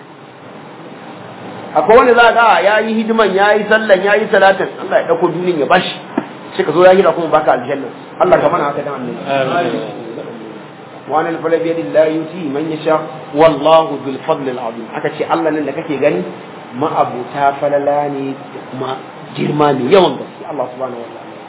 akwai wanda za ga ya yi hidiman ya yi sallan ya yi salatin Allah ya dauko duniyan ya bashi sai ka zo ya gida kuma baka aljanna Allah ka mana haka dan annabi wa anal fala bi yadillahi yuti man yasha wallahu bil fadl al azim aka ce Allah nan da kake gani ma'abuta falala ne kuma girma ne yawan gaske Allah subhanahu wa ta'ala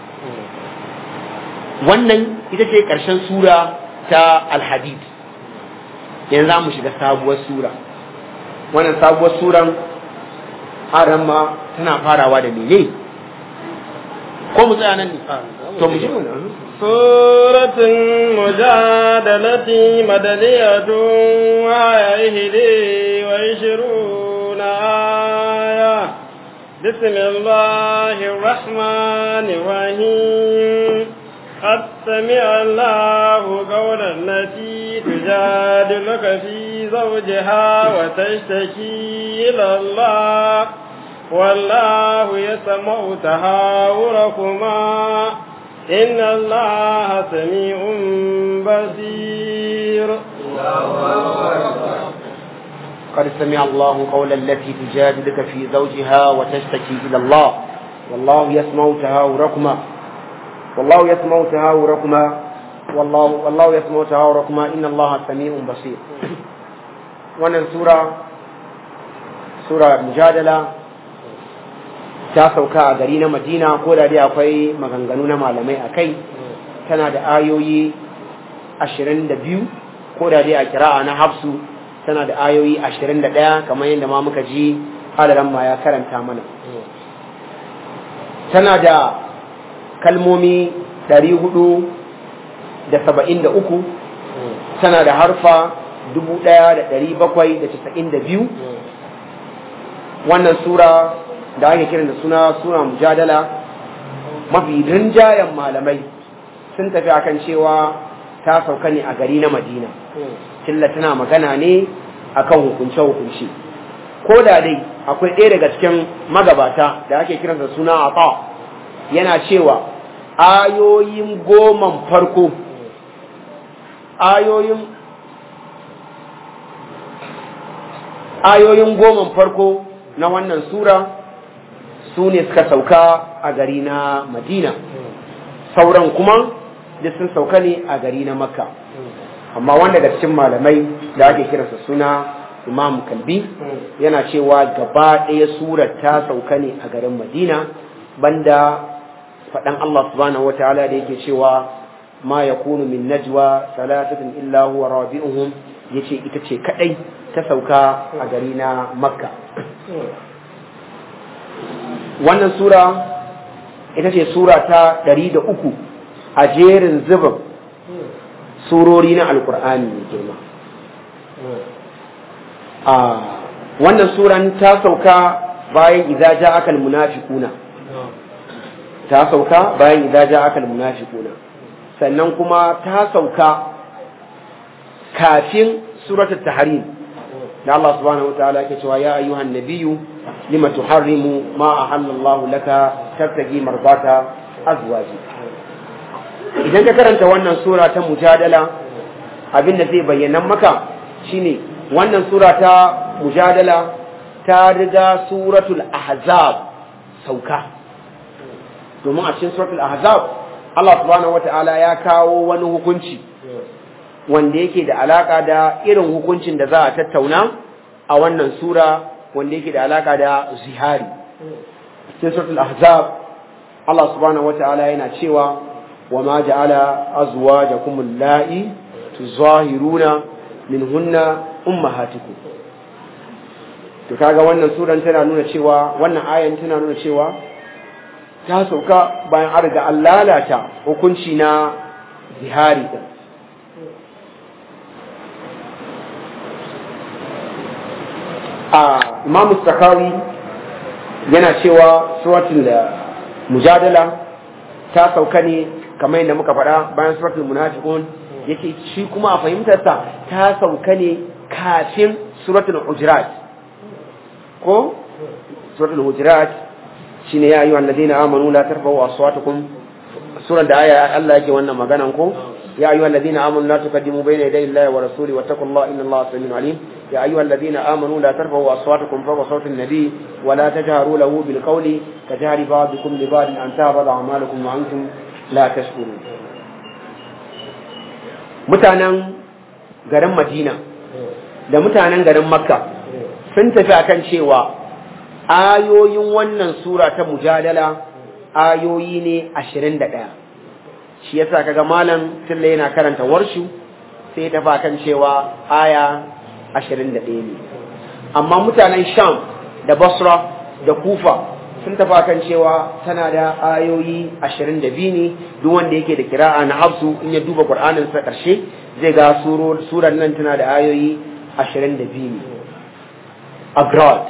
wannan ita ce karshen sura ta al-hadid yanzu za mu shiga sabuwar sura wannan sabuwar suran aran ma tana farawa da mene ko mu tsaya nan ne to mu ji mun suratun mujadalati madaniyatun wa yahdi wa yashruna aya bismillahir rahmanir rahim قد سمع الله قول التي تجادلك في زوجها وتشتكي إلى الله والله يسمع تهاوركما إن الله سميع بصير قد سمع الله قول التي تجادلك في زوجها وتشتكي إلى الله والله يسمع تهاوركما والله يسمع تهاوركما والله والله يسمع تهاوركما إن الله سميع بصير wannan sura sura mujadala ta sauka a gari na Madina ko da dai akwai maganganu na malamai akai tana da ayoyi ashirin da biyu ko da dai a kira'a na Hafsu tana da ayoyi ashirin da ɗaya kamar yadda ma muka ji halaran ma ya karanta mana tana da kalmomi ɗari hudu da saba'in da uku tana da harfa dubu ɗaya da ɗari bakwai da casa'in da biyu wannan sura da ake kiran da suna sura mujadala mafi rinjayen malamai sun tafi akan cewa ta sauka ne a gari na Madina tilla tana magana ne akan hukunce-hukunce ko da dai akwai ɗaya daga cikin magabata da ake kiran da suna Ata yana cewa ayoyin goman farko ayoyin ayoyin goman farko na wannan sura su ne suka sauka a gari na Madina sauran kuma da sun sauka ne a gari na Makka amma wanda daga cikin malamai da ake kiransa suna Imam Kalbi yana cewa gaba ɗaya surar ta sauka ne a garin Madina banda faɗan Allah subhanahu wa ta'ala da yake cewa ma yakunu min najwa salatatin illa huwa rabi'uhum yace ita ce kadai ta sauka a gari na Makka wannan sura ita ce sura ta ɗari da uku a jerin zubin surori na alkur'ani mai girma. a wannan suran ta sauka bayan idza ja'aka almunafiquna ta sauka bayan idza ja'aka almunafiquna sannan kuma ta sauka kafin suratul tahrim da Allah subhanahu wataala yake cewa ya ayyuhan nabiyyu lima tuharrimu ma ahallallahu laka tabtagi mardata azwaji. Idan ka karanta wannan sura ta mujadala abinda zai bayyana maka shine wannan sura ta mujadala ta riga suratul ahzab sauka, domin a cikin suratul ahzab Allah subhanahu wataala ya kawo wani hukunci wanda yake da alaka da irin hukuncin da za a tattauna a wannan sura wanda yake da alaka da zihari. Cikin suratul ahzab Allah subhanahu wataala yana cewa wa ma ja'ala azwajakum allati tuzahiruna minhunna ummahatukum. To kaga wannan suran tana nuna cewa wannan ayan tana nuna cewa ta sauka bayan an riga an lalata hukunci na zihari din. a Imam Sakawi yana cewa suratul mujadala ta sauka ne kamar yadda muka faɗa bayan suratul munafiqun, yake shi kuma a fahimtarsa ta sauka ne kafin suratul hujurat. ko suratul hujurat shine ya ayyuhal ladina amanu la tarfa'u aswatakum, suran da aya Allah yake wannan maganan ko ya ayyuhal ladina amanu la tuqaddimu bayna yaday Allahi wa rasulihi wattaqullaha innallaha samiun alim. يا أيها الذين آمنوا لا ترفعوا أصواتكم فوق صوت النبي ولا تجهروا له بالقول كجهر بعضكم لبعض أن تهبط أعمالكم وأنتم لا تشكرون. mutanen garin Madina da mutanen garin Makka sun tafi akan cewa ayoyin wannan sura ta mujadala ayoyi ne ashirin da ɗaya. Shi yasa kaga malam tilla yana karanta warshu sai ta fa kan cewa aya ashirin da ɗaya ne, amma mutanen Sham da Basra da Kufa sun tafi kan cewa tana da ayoyi ashirin da biyu ne. Duk wanda yake da kira'a na Hafsu in ya duba Qur'anin sa karshe zai ga surar nan tana da ayoyi ashirin da biyu ne. Abroad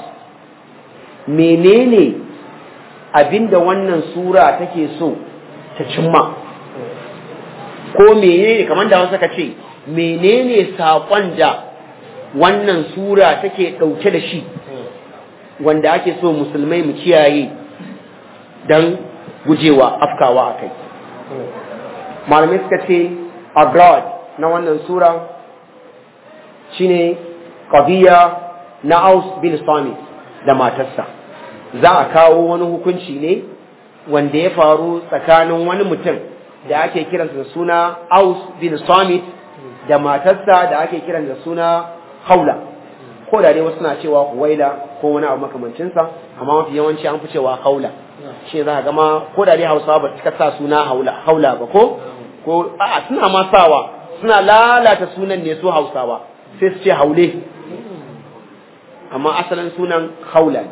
menene abinda wannan sura take so ta cimma, ko menene kamar da wasu ka ce menene saƙon da wannan sura take ɗauke da shi wanda ake so musulmai mu kiyaye don gujewa afkawa a kai. Malamai suka ce abroad na wannan sura shine qadiya na Aus bin Samit da matarsa. Za a kawo wani hukunci ne wanda ya faru tsakanin wani mutum da ake kiransa da suna Aus bin Samit da matarsa da ake kiransa da suna Haula, ko da dai wasu na cewa Huwaila ko wani abu makamancinsa, amma mafi yawanci an fi cewa Haula. Shi za ka gama ko da dai Hausawa ba suka sa suna Haula Haula ba ko ko a'a suna ma sawa, suna lalata sunan ne su Hausawa sai su ce Haule, amma asalin sunan Haula.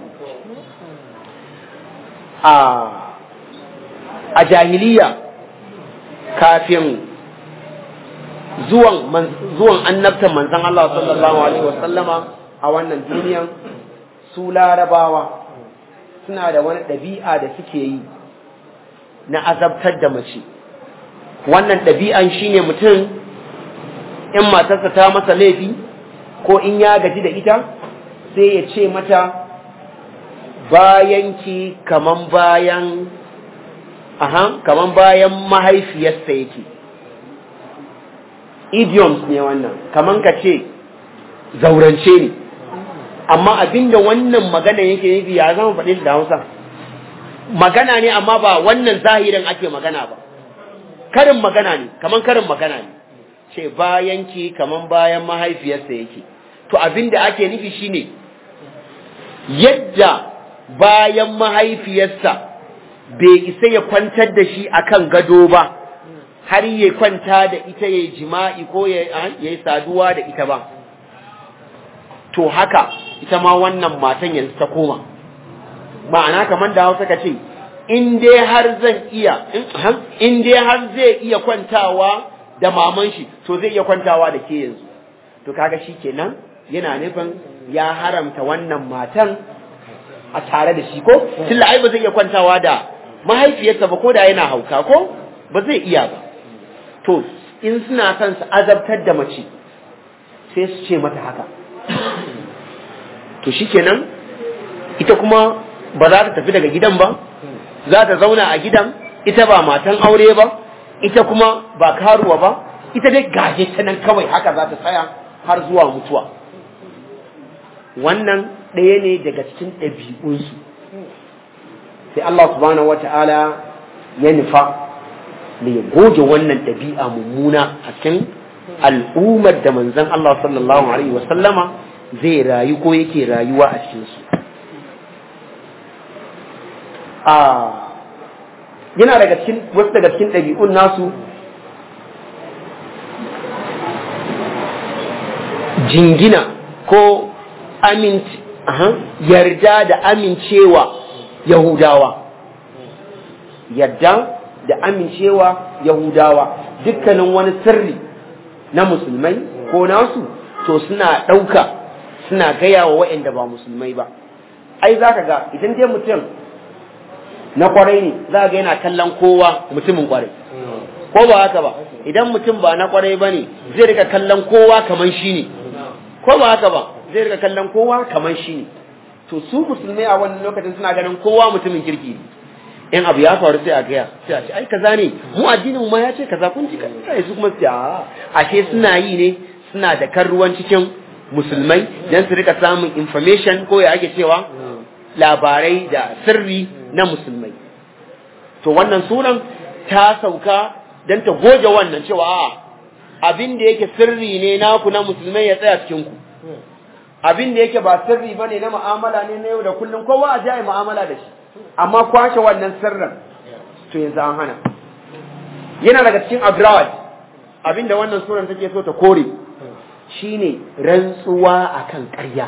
a a jahiliya kafin zuwan zuwan annabtan manzon Allah sallallahu alaihi wasallama a wannan duniyan, su larabawa suna da wani ɗabi'a da suke yi na azabtar da mace. Wannan ɗabi'an shine mutum in matarsa ta masa laifi ko in ya gaji da ita sai ya ce mata bayan ki kaman bayan aha kaman bayan mahaifiyarsa yake. Idioms ne wannan, kaman ka ce zaurance ne, amma abinda wannan magana yake nufi ya zama faɗe shi da Hausa. Magana ne amma ba wannan zahirin ake magana ba, karin magana ne, kaman karin magana ne. Ce bayan ki kaman bayan mahaifiyarsa yake. To abinda ake nufi shine yadda bayan mahaifiyarsa bai isa ya kwantar da shi akan gado ba har ya kwanta da ita ya jima'i ko ya yi saduwa da ita ba, to haka ita ma wannan matan yanzu ta koma. Ma'ana kamar da Hausa ka ce in dai har zan iya in dai har zai iya kwantawa da maman shi to zai iya kwantawa da ke yanzu to kaga shi kenan yana nufin ya haramta wannan matan a tare da shi ko tunda ai ba zai iya kwantawa da mahaifiyarsa ba ko da yana hauka ko ba zai iya ba to in suna son su azabtar da mace sai su ce mata haka to shikenan ita kuma ba za ta tafi daga gidan ba za ta zauna a gidan ita ba matan aure ba ita kuma ba karuwa ba ita dai gaje ta nan kawai haka za ta tsaya har zuwa mutuwa wannan ɗaya ne daga cikin ɗabi'unsu sai Allah subhanahu wata'ala ya nufa da ya goge wannan ɗabi'a mummuna a cikin al'ummar da manzon Allah sallallahu alaihi wasallama zai rayu ko yake rayuwa a cikinsu a yana daga cikin wasu daga cikin ɗabi'un nasu jingina ko aminci yarda da amincewa Yahudawa yarda da amincewa Yahudawa dukkanin wani sirri na musulmai ko nasu to suna ɗauka suna gaya wa waɗanda ba musulmai ba ai za ka ga idan dai mutum na kwarai ne za ga yana kallon kowa mutumin kwarai ko ba haka ba idan mutum ba na kwarai ba ne zai rika kallon kowa kaman shi ne ko ba haka ba zai rika kallon kowa kaman shi ne to su musulmai a wannan lokacin suna ganin kowa mutumin kirki ne in abu ya faru sai a gaya sai a ce ai kaza ne mu addinin mu ma ya ce kaza kun ji kai su kuma su a ashe suna yi ne suna da karruwan cikin musulmai dan su rika samun information ko ya ake cewa labarai da sirri na musulmai to wannan sunan ta sauka dan ta goge wannan cewa a abin da yake sirri ne naku na musulmai ya tsaya cikin ku abin da yake ba sirri bane na mu'amala ne na yau da kullum kowa a ji ai mu'amala da shi amma kwashe wannan sirrin to yanzu an hana yana daga cikin abrawad abinda wannan suran take so ta kore shine rantsuwa akan ƙarya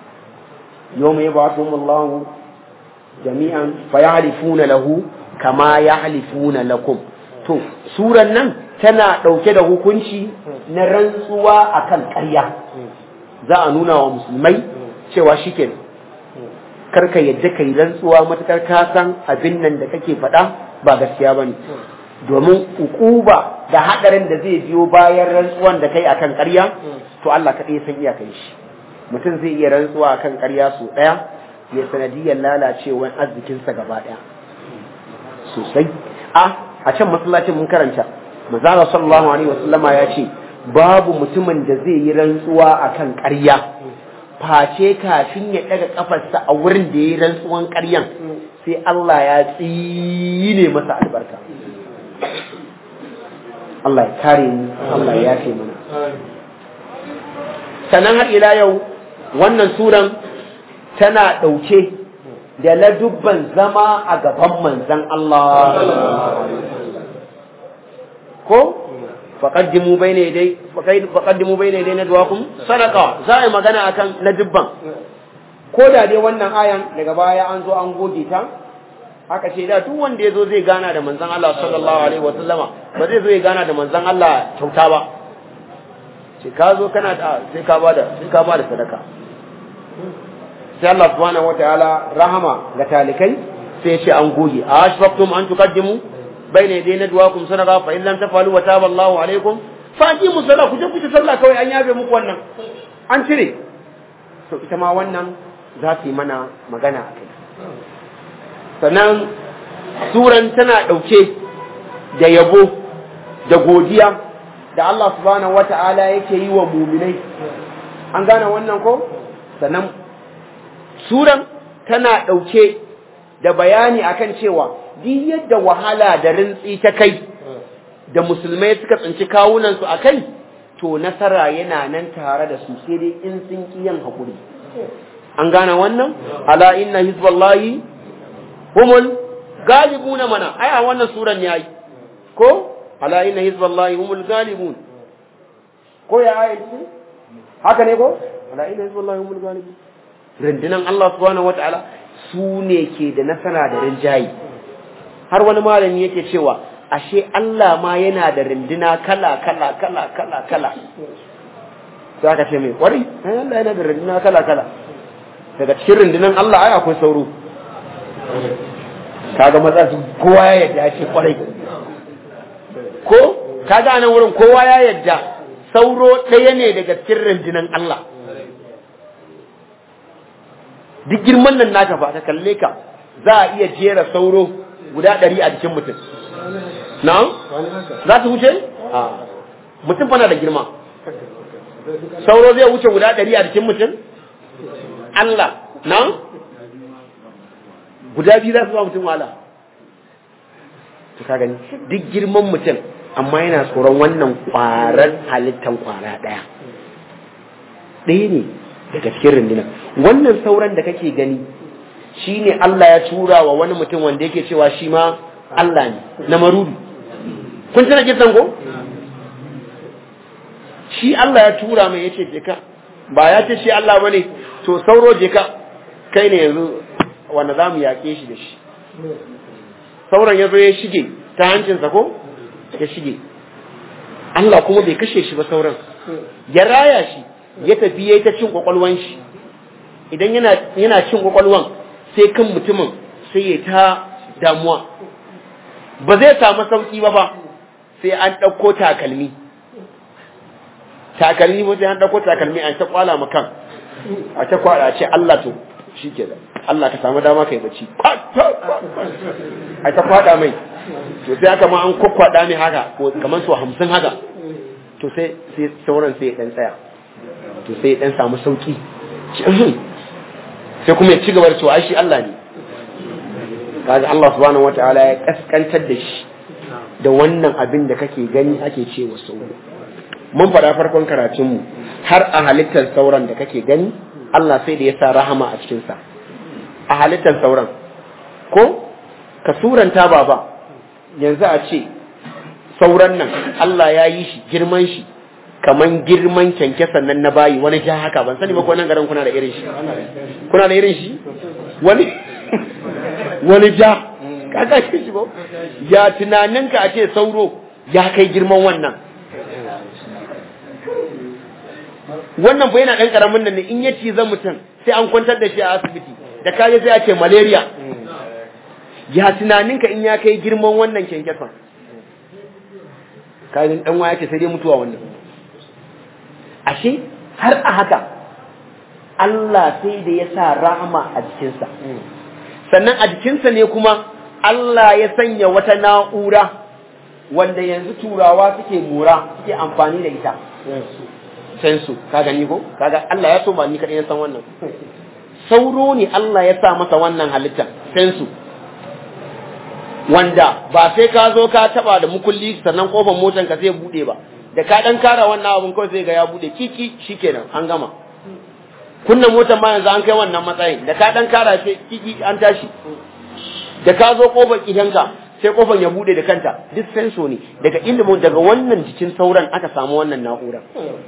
yawma yab'athumullahu jami'an fayahlifuna lahu kama yahlifuna lakum to suran nan tana dauke da hukunci na rantsuwa akan ƙarya za a nuna wa musulmai cewa shikenan karka yadda kai rantsuwa matakar ka san abin nan da kake faɗa ba gaskiya bane domin ukuba da hadarin da zai biyo bayan rantsuwan da kai akan ƙarya to Allah kadai ya san iyakan shi mutum zai iya rantsuwa akan ƙarya so daya ya sanadiyar lalacewar arzikin sa gaba daya sosai a a can masallacin mun karanta manzo sallallahu alaihi wasallama ya ce babu mutumin da zai yi rantsuwa akan ƙarya face kafin ya daga kafarsa a wurin da ya yi rantsuwan ƙaryan sai Allah ya tsine masa albarka Allah ya kare mu Allah ya yafe mana sannan har ila yau wannan suran tana ɗauke da ladubban zama a gaban manzon Allah ko faƙaddimu bai ne dai faƙaddimu bai ne dai na duwakun sadaka za a yi magana akan na dubban ko da dai wannan ayan daga baya an zo an goge ta aka ce da duk wanda ya zo zai gana da manzan Allah sallallahu alaihi wa sallama ba zai zo ya gana da manzan Allah kyauta ba ce ka zo kana da sai ka bada sai ka bada sadaka sai Allah subhanahu wataala rahama ga talikai sai ya ce an goge a ashfaqtum an tuqaddimu bayna yaday nadwakum sadaqa fa in lam tafalu wa taba Allahu alaikum fa aqimu salat ku je ku ta sallah kawai an yabe muku wannan an cire to ita ma wannan za su yi mana magana akai sannan suran tana dauke da yabo da godiya da Allah subhanahu wata'ala yake yi wa mu'minai an gane wannan ko sannan suran tana dauke da bayani akan cewa duk yadda wahala da rintsi ta kai da musulmai suka tsinci kawunansu a kai to nasara yana nan tare da su sai dai in sun ki yin hakuri an gane wannan ala inna hizballahi humul galibuna mana ai a wannan suran ne ai ko ala inna hizballahi humul galibun ko ya ayi haka ne ko ala inna hizballahi humul galibun rundunan Allah subhanahu wataala su ne ke da nasara da rinjayi har wani malami yake cewa ashe Allah ma yana da rinduna kala kala kala kala kala sai aka ce mai kwarai Allah yana da rinduna kala kala daga cikin rundunan Allah ai akwai sauro kaga matsa kowa ya yarda ce kwarai ko kaga nan wurin kowa ya yarda sauro ɗaya ne daga cikin rundunan Allah duk girman nan naka fa ka kalle ka za a iya jera sauro guda ɗari a jikin mutum na'am za su wuce mutum fa na da girma sauro zai wuce guda ɗari a jikin mutum Allah na'am guda biyu za su ba mutum wala to ka gani duk girman mutum amma yana tsoron wannan kwarar halittan kwara ɗaya ɗaya ne daga cikin rundunar wannan sauran da kake gani shi ne Allah ya tura wa wani mutum wanda yake cewa shi ma Allah ne na marudu kun tana kisan ko shi Allah ya tura mai yace je ka ba ya ce shi Allah bane to sauro je ka kai ne yanzu wanda zamu yake shi da shi sauran yazo ya shige ta hancinsa ko ya shige Allah kuma bai kashe shi ba sauran ya raya shi ya tafi yayi ta cin kwakwalwan shi idan yana yana cin kwakwalwan sai kan mutumin sai ya ta damuwa ba zai samu sauki ba ba sai an dauko takalmi takalmi ba sai an dauko takalmi an ta kwala makan a ta kwala ce Allah to shikenan Allah ka samu dama kai bacci a ta kwada mai to sai aka ma an kokkwada mai haka ko kaman so hamsin haka to sai sai sauran sai dan tsaya to sai dan samu sauki sai kuma ya ci gaba da cewa ai shi Allah ne kaga Allah subhanahu wataala ya kaskantar da shi da wannan abin da kake gani ake cewa sauro mun fara farkon karatun mu har a halittar sauran da kake gani Allah sai da ya sa rahama a cikin sa a halittar sauran ko ka suranta baba yanzu a ce sauran nan Allah ya yi shi girman shi kaman girman kyankyasan nan na bayi wani ja haka ban sani ba ko nan garin kuna da irin shi kuna da irin shi wani wani ja kaga shi ba ya tunaninka a ce sauro ya kai girman wannan wannan fa yana dan karamin nan ne in ya ci zan mutum sai an kwantar da shi a asibiti da kaje sai a ce malaria ya tunaninka in ya kai girman wannan kyankyasan kayan dan waya ce sai dai mutuwa wannan ashe har a haka Allah sai da ya sa rahama a jikinsa sannan a jikinsa ne kuma Allah ya sanya wata na'ura wanda yanzu turawa suke mura suke amfani da ita sensu ka gani ko kaga Allah ya so ba ni kadai san wannan sauro ne Allah ya sa masa wannan halitta sensu wanda ba sai ka zo ka taba da mukulli sannan kofar motar ka zai bude ba da ka dan kara wannan abun kawai sai ga ya bude kiki shikenan an gama kunna motar ma yanzu an kai wannan matsayin da ka dan kara sai kiki an tashi da ka zo kofar gidanka sai kofar ya bude da kanta duk senso ne daga ilimin daga wannan jikin sauran aka samu wannan na'ura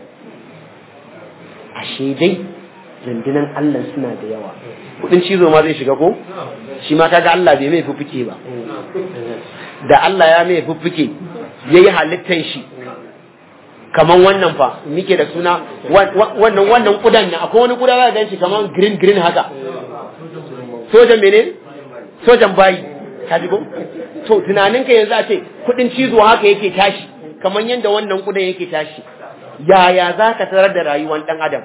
ashe dai rundunan Allah suna da yawa kudin cizo ma zai shiga ko shi ma kaga Allah bai mai fuffuke ba da Allah ya mai fuffuke yayi halittan shi kaman wannan fa muke da suna wannan wannan kudan ne akwai wani kuda za ka ganshi kaman green green haka sojan mene sojan bayi ka ji ko to tunaninka yanzu a ce kudin cizo haka yake tashi kaman yanda wannan kudan yake tashi yaya za ka tarar da rayuwar dan adam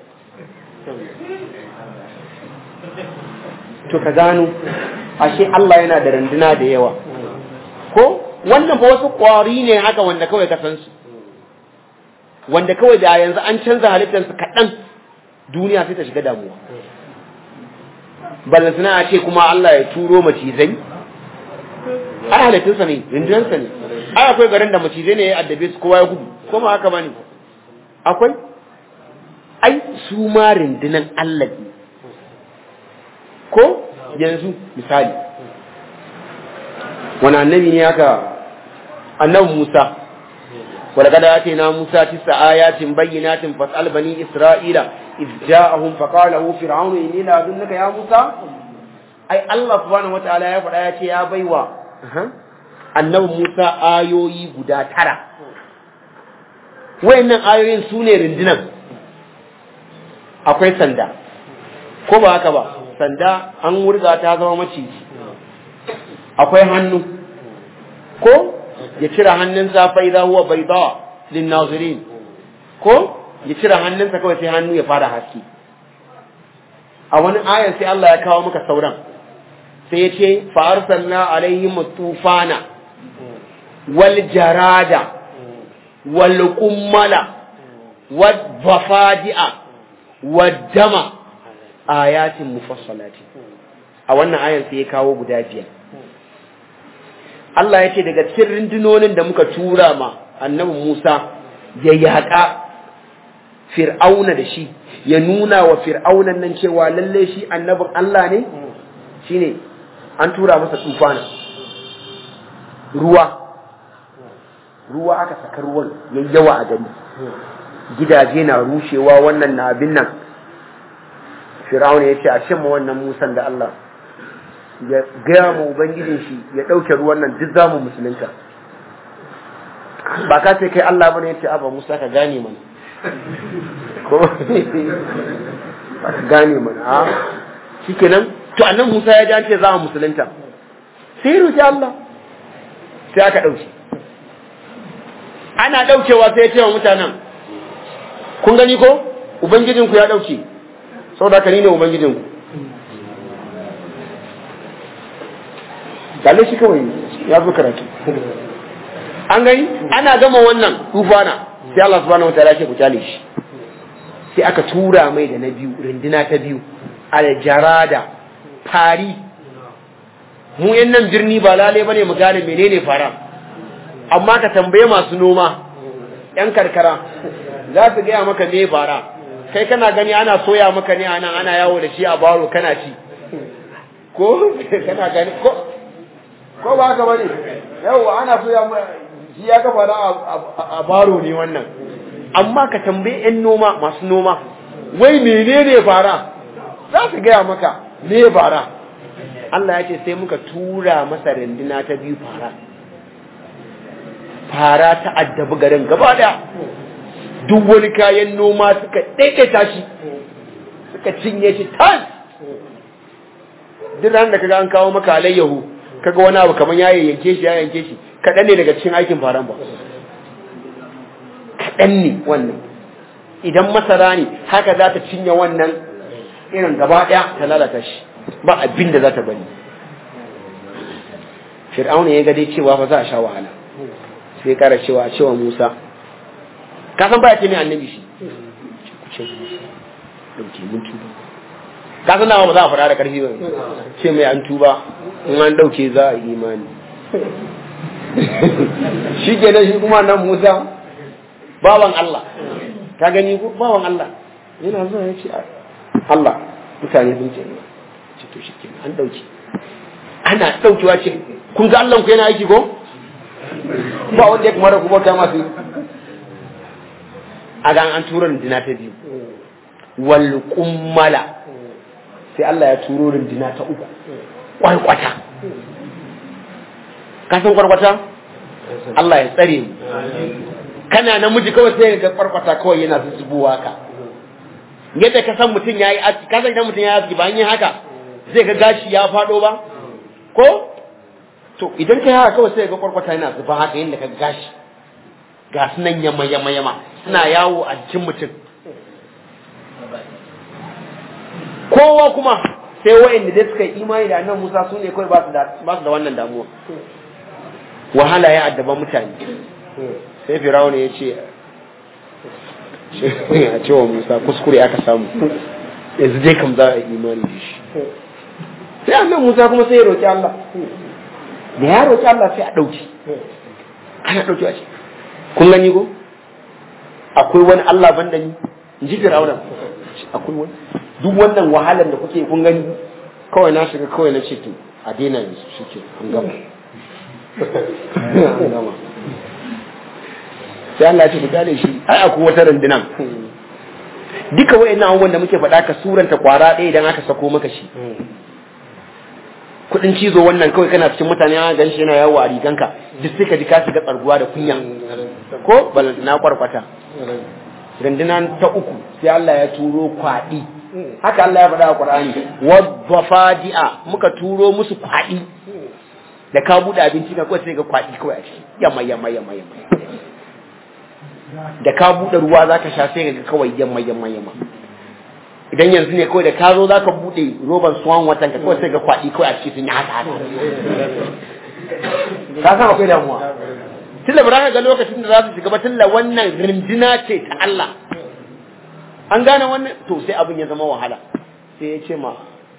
to ka gano ashe Allah yana da runduna da yawa ko wannan fa wasu kwari ne haka wanda kawai ka san su wanda kawai da yanzu an canza halittarsu kaɗan duniya sai ta shiga damuwa ballan suna a ce kuma Allah ya turo macizai ai halittarsa ne rundunansa ne ai akwai garin da macizai ne ya addabe su kowa ya gudu ko ma haka bane akwai ai su ma rundunan Allah ne ko yanzu misali wani annabi ne haka annabi Musa ولقد آتينا موسى تسع آيات بينات فاسأل بني إسرائيل إذ جاءهم فقال له فرعون إني لأظنك يا موسى أي الله سبحانه وتعالى يقول آياتي يا بيوا annabi Musa ayoyi guda tara wayannan ayoyin su ne rundunan akwai sanda ko ba haka ba sanda an wurga ta zama maciji akwai hannu ko ya cire hannunsa fa idza huwa bayda lin nazirin ko ya cire hannunsa kawai sai hannu ya fara haske a wani ayan sai Allah ya kawo maka sauran sai ya ce fa arsalna alaihim tufana wal jarada wal qummala wad dhafadi'a wad dama ayatin mufassalati a wannan ayan sai ya kawo guda biyar Allah ya ce daga cikin rundunonin da muka tura ma annabi Musa ya yaƙa fir'auna da shi ya nuna wa fir'aunan nan cewa lalle shi annabin Allah ne shine an tura masa tufana ruwa ruwa aka saka ruwan yayin yawa a gari gidaje na rushewa wannan na abin nan fir'auna ya ce a shin ma wannan Musan da Allah ya gaya mu ubangijin shi ya dauke ruwan nan duk zamu musulunta ba ka ce kai Allah bane yace aba Musa ka gane mana ko ka gane mana a shikenan to annan Musa ya ji an ce za mu musulunta sai roki Allah sai aka dauke ana daukewa sai ya ce wa mutanen kun gani ko ubangijin ku ya dauke saboda ka ni ne ubangijin ku kalle shi kawai ya zo karatu an gani ana gama wannan tufana sai Allah subhanahu wataala ya ce ku kyale shi sai aka tura mai da na biyu rindina ta biyu aljarada fari mu yan nan birni ba lale bane mu gane menene fara amma ka tambaye masu noma yan karkara za su gaya maka me fara kai kana gani ana soya maka ne anan ana yawo da shi a baro kana ci ko kana gani ko ko ba haka bane yawa ana soya shi ya ga fara a baro ne wannan amma ka tambaye yan noma masu noma wai menene fara za su gaya maka me fara Allah ya ce sai muka tura masa rindina ta biyu fara fara ta addabi garin gaba daya duk wani kayan noma suka daidaita shi suka cinye shi tas duk ran da kaga an kawo maka alayyahu kaga wani abu kaman ya yanke shi ya yanke shi kadan ne daga cikin aikin faran ba kadan ne wannan idan masara ne haka za ta cinye wannan irin gaba daya ta lalata shi ba abin da za ta bari Fir'auna ya ga dai cewa fa za a sha wahala sai kara cewa a cewa Musa ka san ba ya ce mai annabi shi ku ce Musa dauke mun tuba ka san nawa ba za a fara da karfi ba ce mai an tuba in an dauke za a yi imani shi kenan shi kuma nan Musa bawan Allah ka gani ko bawan Allah yana zuwa ya ce Allah mutane sun ce ce to shi kenan an dauke ana daukewa ce kun ga Allah ku yana aiki ko ba wanda ya kuma da kuma ta masu a ga an turo rindina ta biyu wal kummala sai Allah ya turo rindina ta uku kwarkwata ka san kwarkwata Allah ya tsare mu kana namiji kawai sai ga kwarkwata kawai yana zuzubuwa ka yadda ka san mutum yayi aski ka san idan mutum yayi aski ba an yi haka zai ga gashi ya fado ba ko to idan kai haka kawai sai ga kwarkwata yana zuba haka yadda ka gashi ga sunan yamma yamma yamma suna yawo a jikin mutum kowa kuma sai wa'anda da suka yi imani da annabi Musa su ne kawai ba su da ba su da wannan damuwa wahala ya addaba mutane sai Fir'aun ya ce a cewa Musa kuskure aka samu yanzu dai kam za a yi imani da shi sai annabi Musa kuma sai ya roki Allah da ya roki Allah sai a dauki ana dauki a ce kun gani ko akwai wani Allah banda ni in ji Fir'auna akwai wani duk wannan wahalar da kuke kun gani kawai na shiga kawai na ciki a daina ne su shike an gama an gama sai Allah ya ce ku gane shi ai akwai wata rundunan duka wayannan abubuwan da muke faɗa ka suranta kwara ɗaya idan aka sako maka shi kudin cizo wannan kawai kana cikin mutane an gan shi yana yawo a riganka duk sai ka ji ka shiga tsarguwa da kunya ko bal na kwarkwata rinduna ta uku sai Allah ya turo kwadi haka Allah ya faɗa a Qur'ani wadhafadi'a muka turo musu kwadi da ka bude abinci ka kawai sai ga kwadi kawai a ciki yamma yamma yamma yamma da ka bude ruwa zaka sha sai ga kawai yamma yamma yamma idan yanzu ne kawai da ka zo zaka bude roban swan watan ka kawai sai ga kwadi kawai a ciki sun yi haka haka ka san akwai damuwa tilla bara ga lokacin da za su shiga ba tilla wannan rindina ce ta Allah an gane wannan to sai abin ya zama wahala sai ya ce ma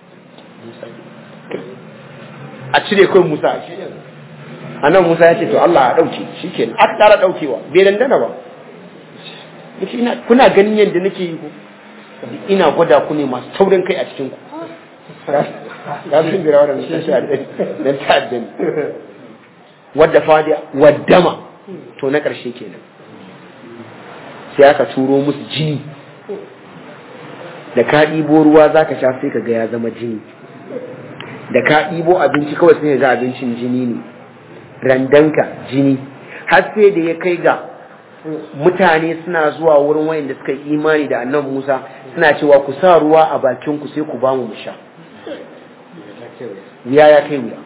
a cire kai Musa anan Musa ya ce to Allah ya dauke shikenan aka tsara daukewa bai dandana ba yace ina kuna ganin yanda nake yi ko ina gwada ku ne masu taurin kai a cikin ku ga sun bira wannan shi dan ta'addan wadda fadi waddama to na karshe kenan sai aka turo musu jini da ka ɗibo ruwa zaka sha sai ka ga ya zama jini da ka ɗibo abinci kawai sai ga abincin jini ne randanka jini har sai da ya kai ga mutane suna zuwa wurin wayanda suka yi imani da annabi Musa suna cewa ku sa ruwa a bakin ku sai ku ba mu sha ya ya kai wuya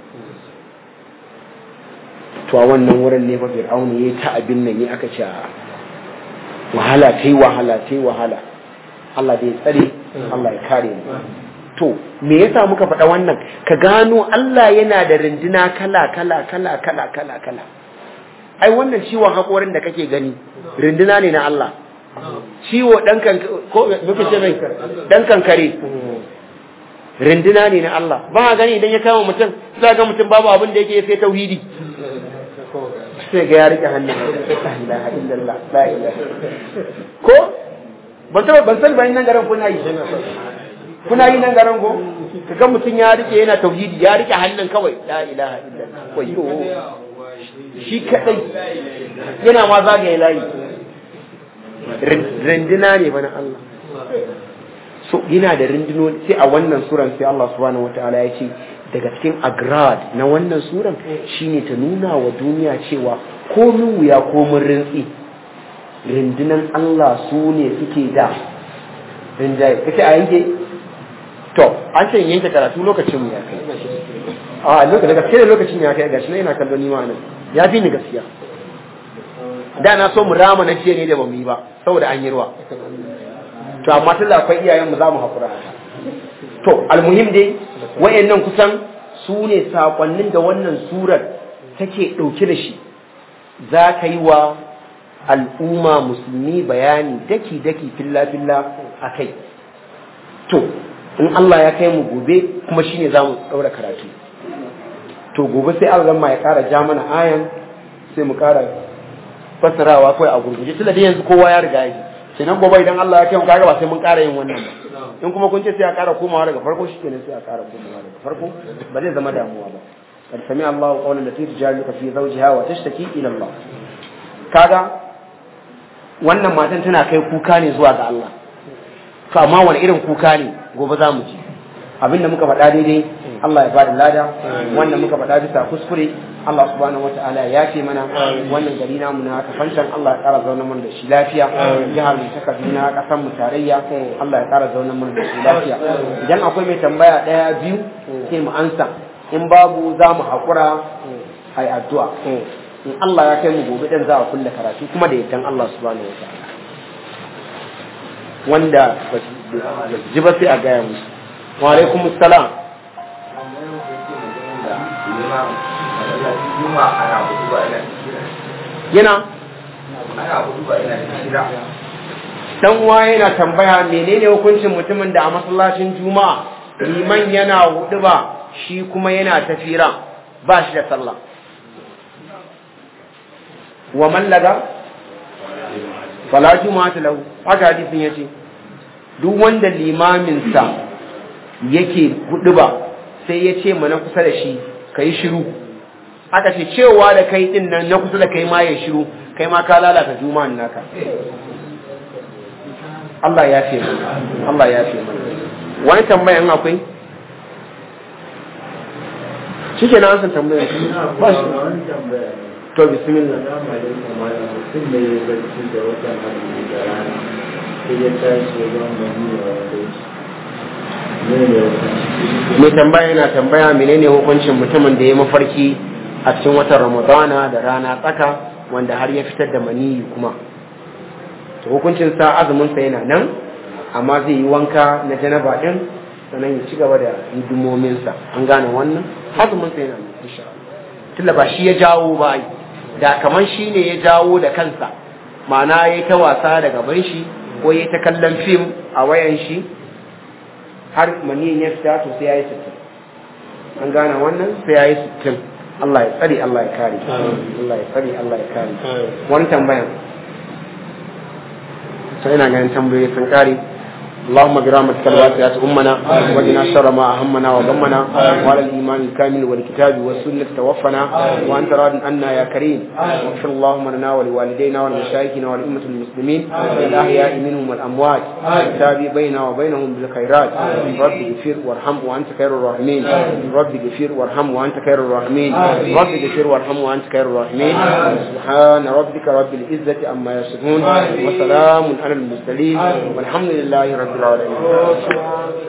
to a wannan wurin ne fa Fir'auna yayi ta abin nan ne aka ce wahala tai wahala tai wahala Allah bai tsare Allah ya kare mu to me yasa muka faɗa wannan ka gano Allah yana da rinduna kala kala kala kala kala kala ai wannan ciwon hakorin da kake gani rinduna ne na Allah ciwo dan kan ko muke ce mai dan kankare rinduna ne na Allah ba gani idan ya kama mutum za ga mutum babu abin da yake sai tauhidi sai ga ya rike hannun la ilaha illallah la ilaha ko ban san ban san bayan nan garan kuna yi kuna yi nan garan ko kaga mutum ya rike yana tauhidi ya rike hannun kawai la ilaha illallah wayo shi kadai yana ma zagaye layi rindina ne bana Allah so yana da rindino sai a wannan suran sai Allah subhanahu wataala ya ce daga cikin agrad na wannan suran shine ta nuna wa duniya cewa komin wuya komin rintsi rindinan Allah su ne suke da rinjaye kace a yanke to an ce yanke karatu lokacin mu ya kai a lokacin da gaskiya lokacin ya kai gashi ina kallon ni ma nan ya fi ni gaskiya da na so mu rama na ce ne da bamu yi ba saboda an yi ruwa to amma tunda akwai iyayen mu za mu hakura to almuhim dai wayannan kusan su ne sakonnin da wannan surar take dauke da shi za ka yi wa al'umma musulmi bayani daki daki filla filla akai to in Allah ya kai mu gobe kuma shine za mu daura karatu to gobe sai Allah ma ya kara ja mana ayan sai mu kara fassarawa kai a gurguje tunda dai yanzu kowa ya riga yi sai nan gobe idan Allah ya kai mu kaga ba sai mun kara yin wannan ba in kuma kun ce sai a kara komawa daga farko shikenan sai a kara komawa daga farko ba zai zama damuwa ba kad sami Allahu qawlan lati tujaluka fi zawjiha wa tashtaki ila Allah kaga wannan matan tana kai kuka ne zuwa ga Allah to amma wani irin kuka ne gobe za mu ji abinda muka faɗa daidai Allah ya bada lada wannan muka faɗa bisa kuskure Allah subhanahu wataala ya ce mana wannan gari namu na kafancan Allah ya ƙara zauna mana da shi lafiya jihar mu ta Kaduna ƙasar mu tarayya Allah ya ƙara zauna mana da shi lafiya idan akwai mai tambaya ɗaya biyu sai mu ansa in babu za mu haƙura ai addu'a in Allah ya kai mu gobe dan za a kulle karatu kuma da yaddan Allah subhanahu wataala wanda ji ba sai a gaya musu wa alaikum assalam yana dan uwa yana tambaya menene hukuncin mutumin da a masallacin juma'a liman yana hudu ba shi kuma yana tafira ba shi da sallah wa man laga fala juma'ata lahu haka hadisin yace duk wanda limamin sa yake huduba sai yace mana kusa da shi kai shiru aka ce cewa da kai din nan na kusa da kai ma ya shiru kai ma ka lalata juma'an naka Allah ya fi Allah ya fi wani tambayan akwai shike na san tambayar ba shi to bismillah. mutum da ya barci da watan azumi da rana sai ya tashi ya zama mani wa mai tambaya yana tambaya menene hukuncin mutumin da ya mafarki a cikin watan ramadana da rana tsaka wanda har ya fitar da maniyi kuma. To hukuncin sa azumin sa yana nan, amma zai yi wanka na janaba din sannan ya ci gaba da hidimomin sa. An gane wannan? Azumin sa yana nan insha Allah. Tunda ba shi ya jawo ba, da kaman shi ne ya jawo da kansa, ma'ana yayi ta wasa da gaban shi ko yayi ta kallon fim a wayan shi har maniyin ya fita, to sai yayi sittin. An gane wannan? Sai yayi sittin. Allah ya tsari, Allah ya kare. Allah ya tsari, Allah ya kare. Wani tambayan sai ina ganin tambayoyi sun kare. اللهم برحمتك الواسعة أمنا وقنا شر ما أهمنا وغمنا وعلى الإيمان الكامل والكتاب والسنة توفنا وأنت راض عنا يا كريم. واغفر اللهم لنا ولوالدينا ولمشايخنا ولأمة المسلمين الأحياء منهم والأموات تابع بيننا وبينهم بالخيرات. رب اغفر وارحم وأنت خير الراحمين. رب اغفر وارحم وأنت خير الراحمين. رب اغفر وارحم وأنت خير الراحمين. سبحان ربك رب العزة عما يصفون وسلام على المرسلين والحمد لله رب العالمين.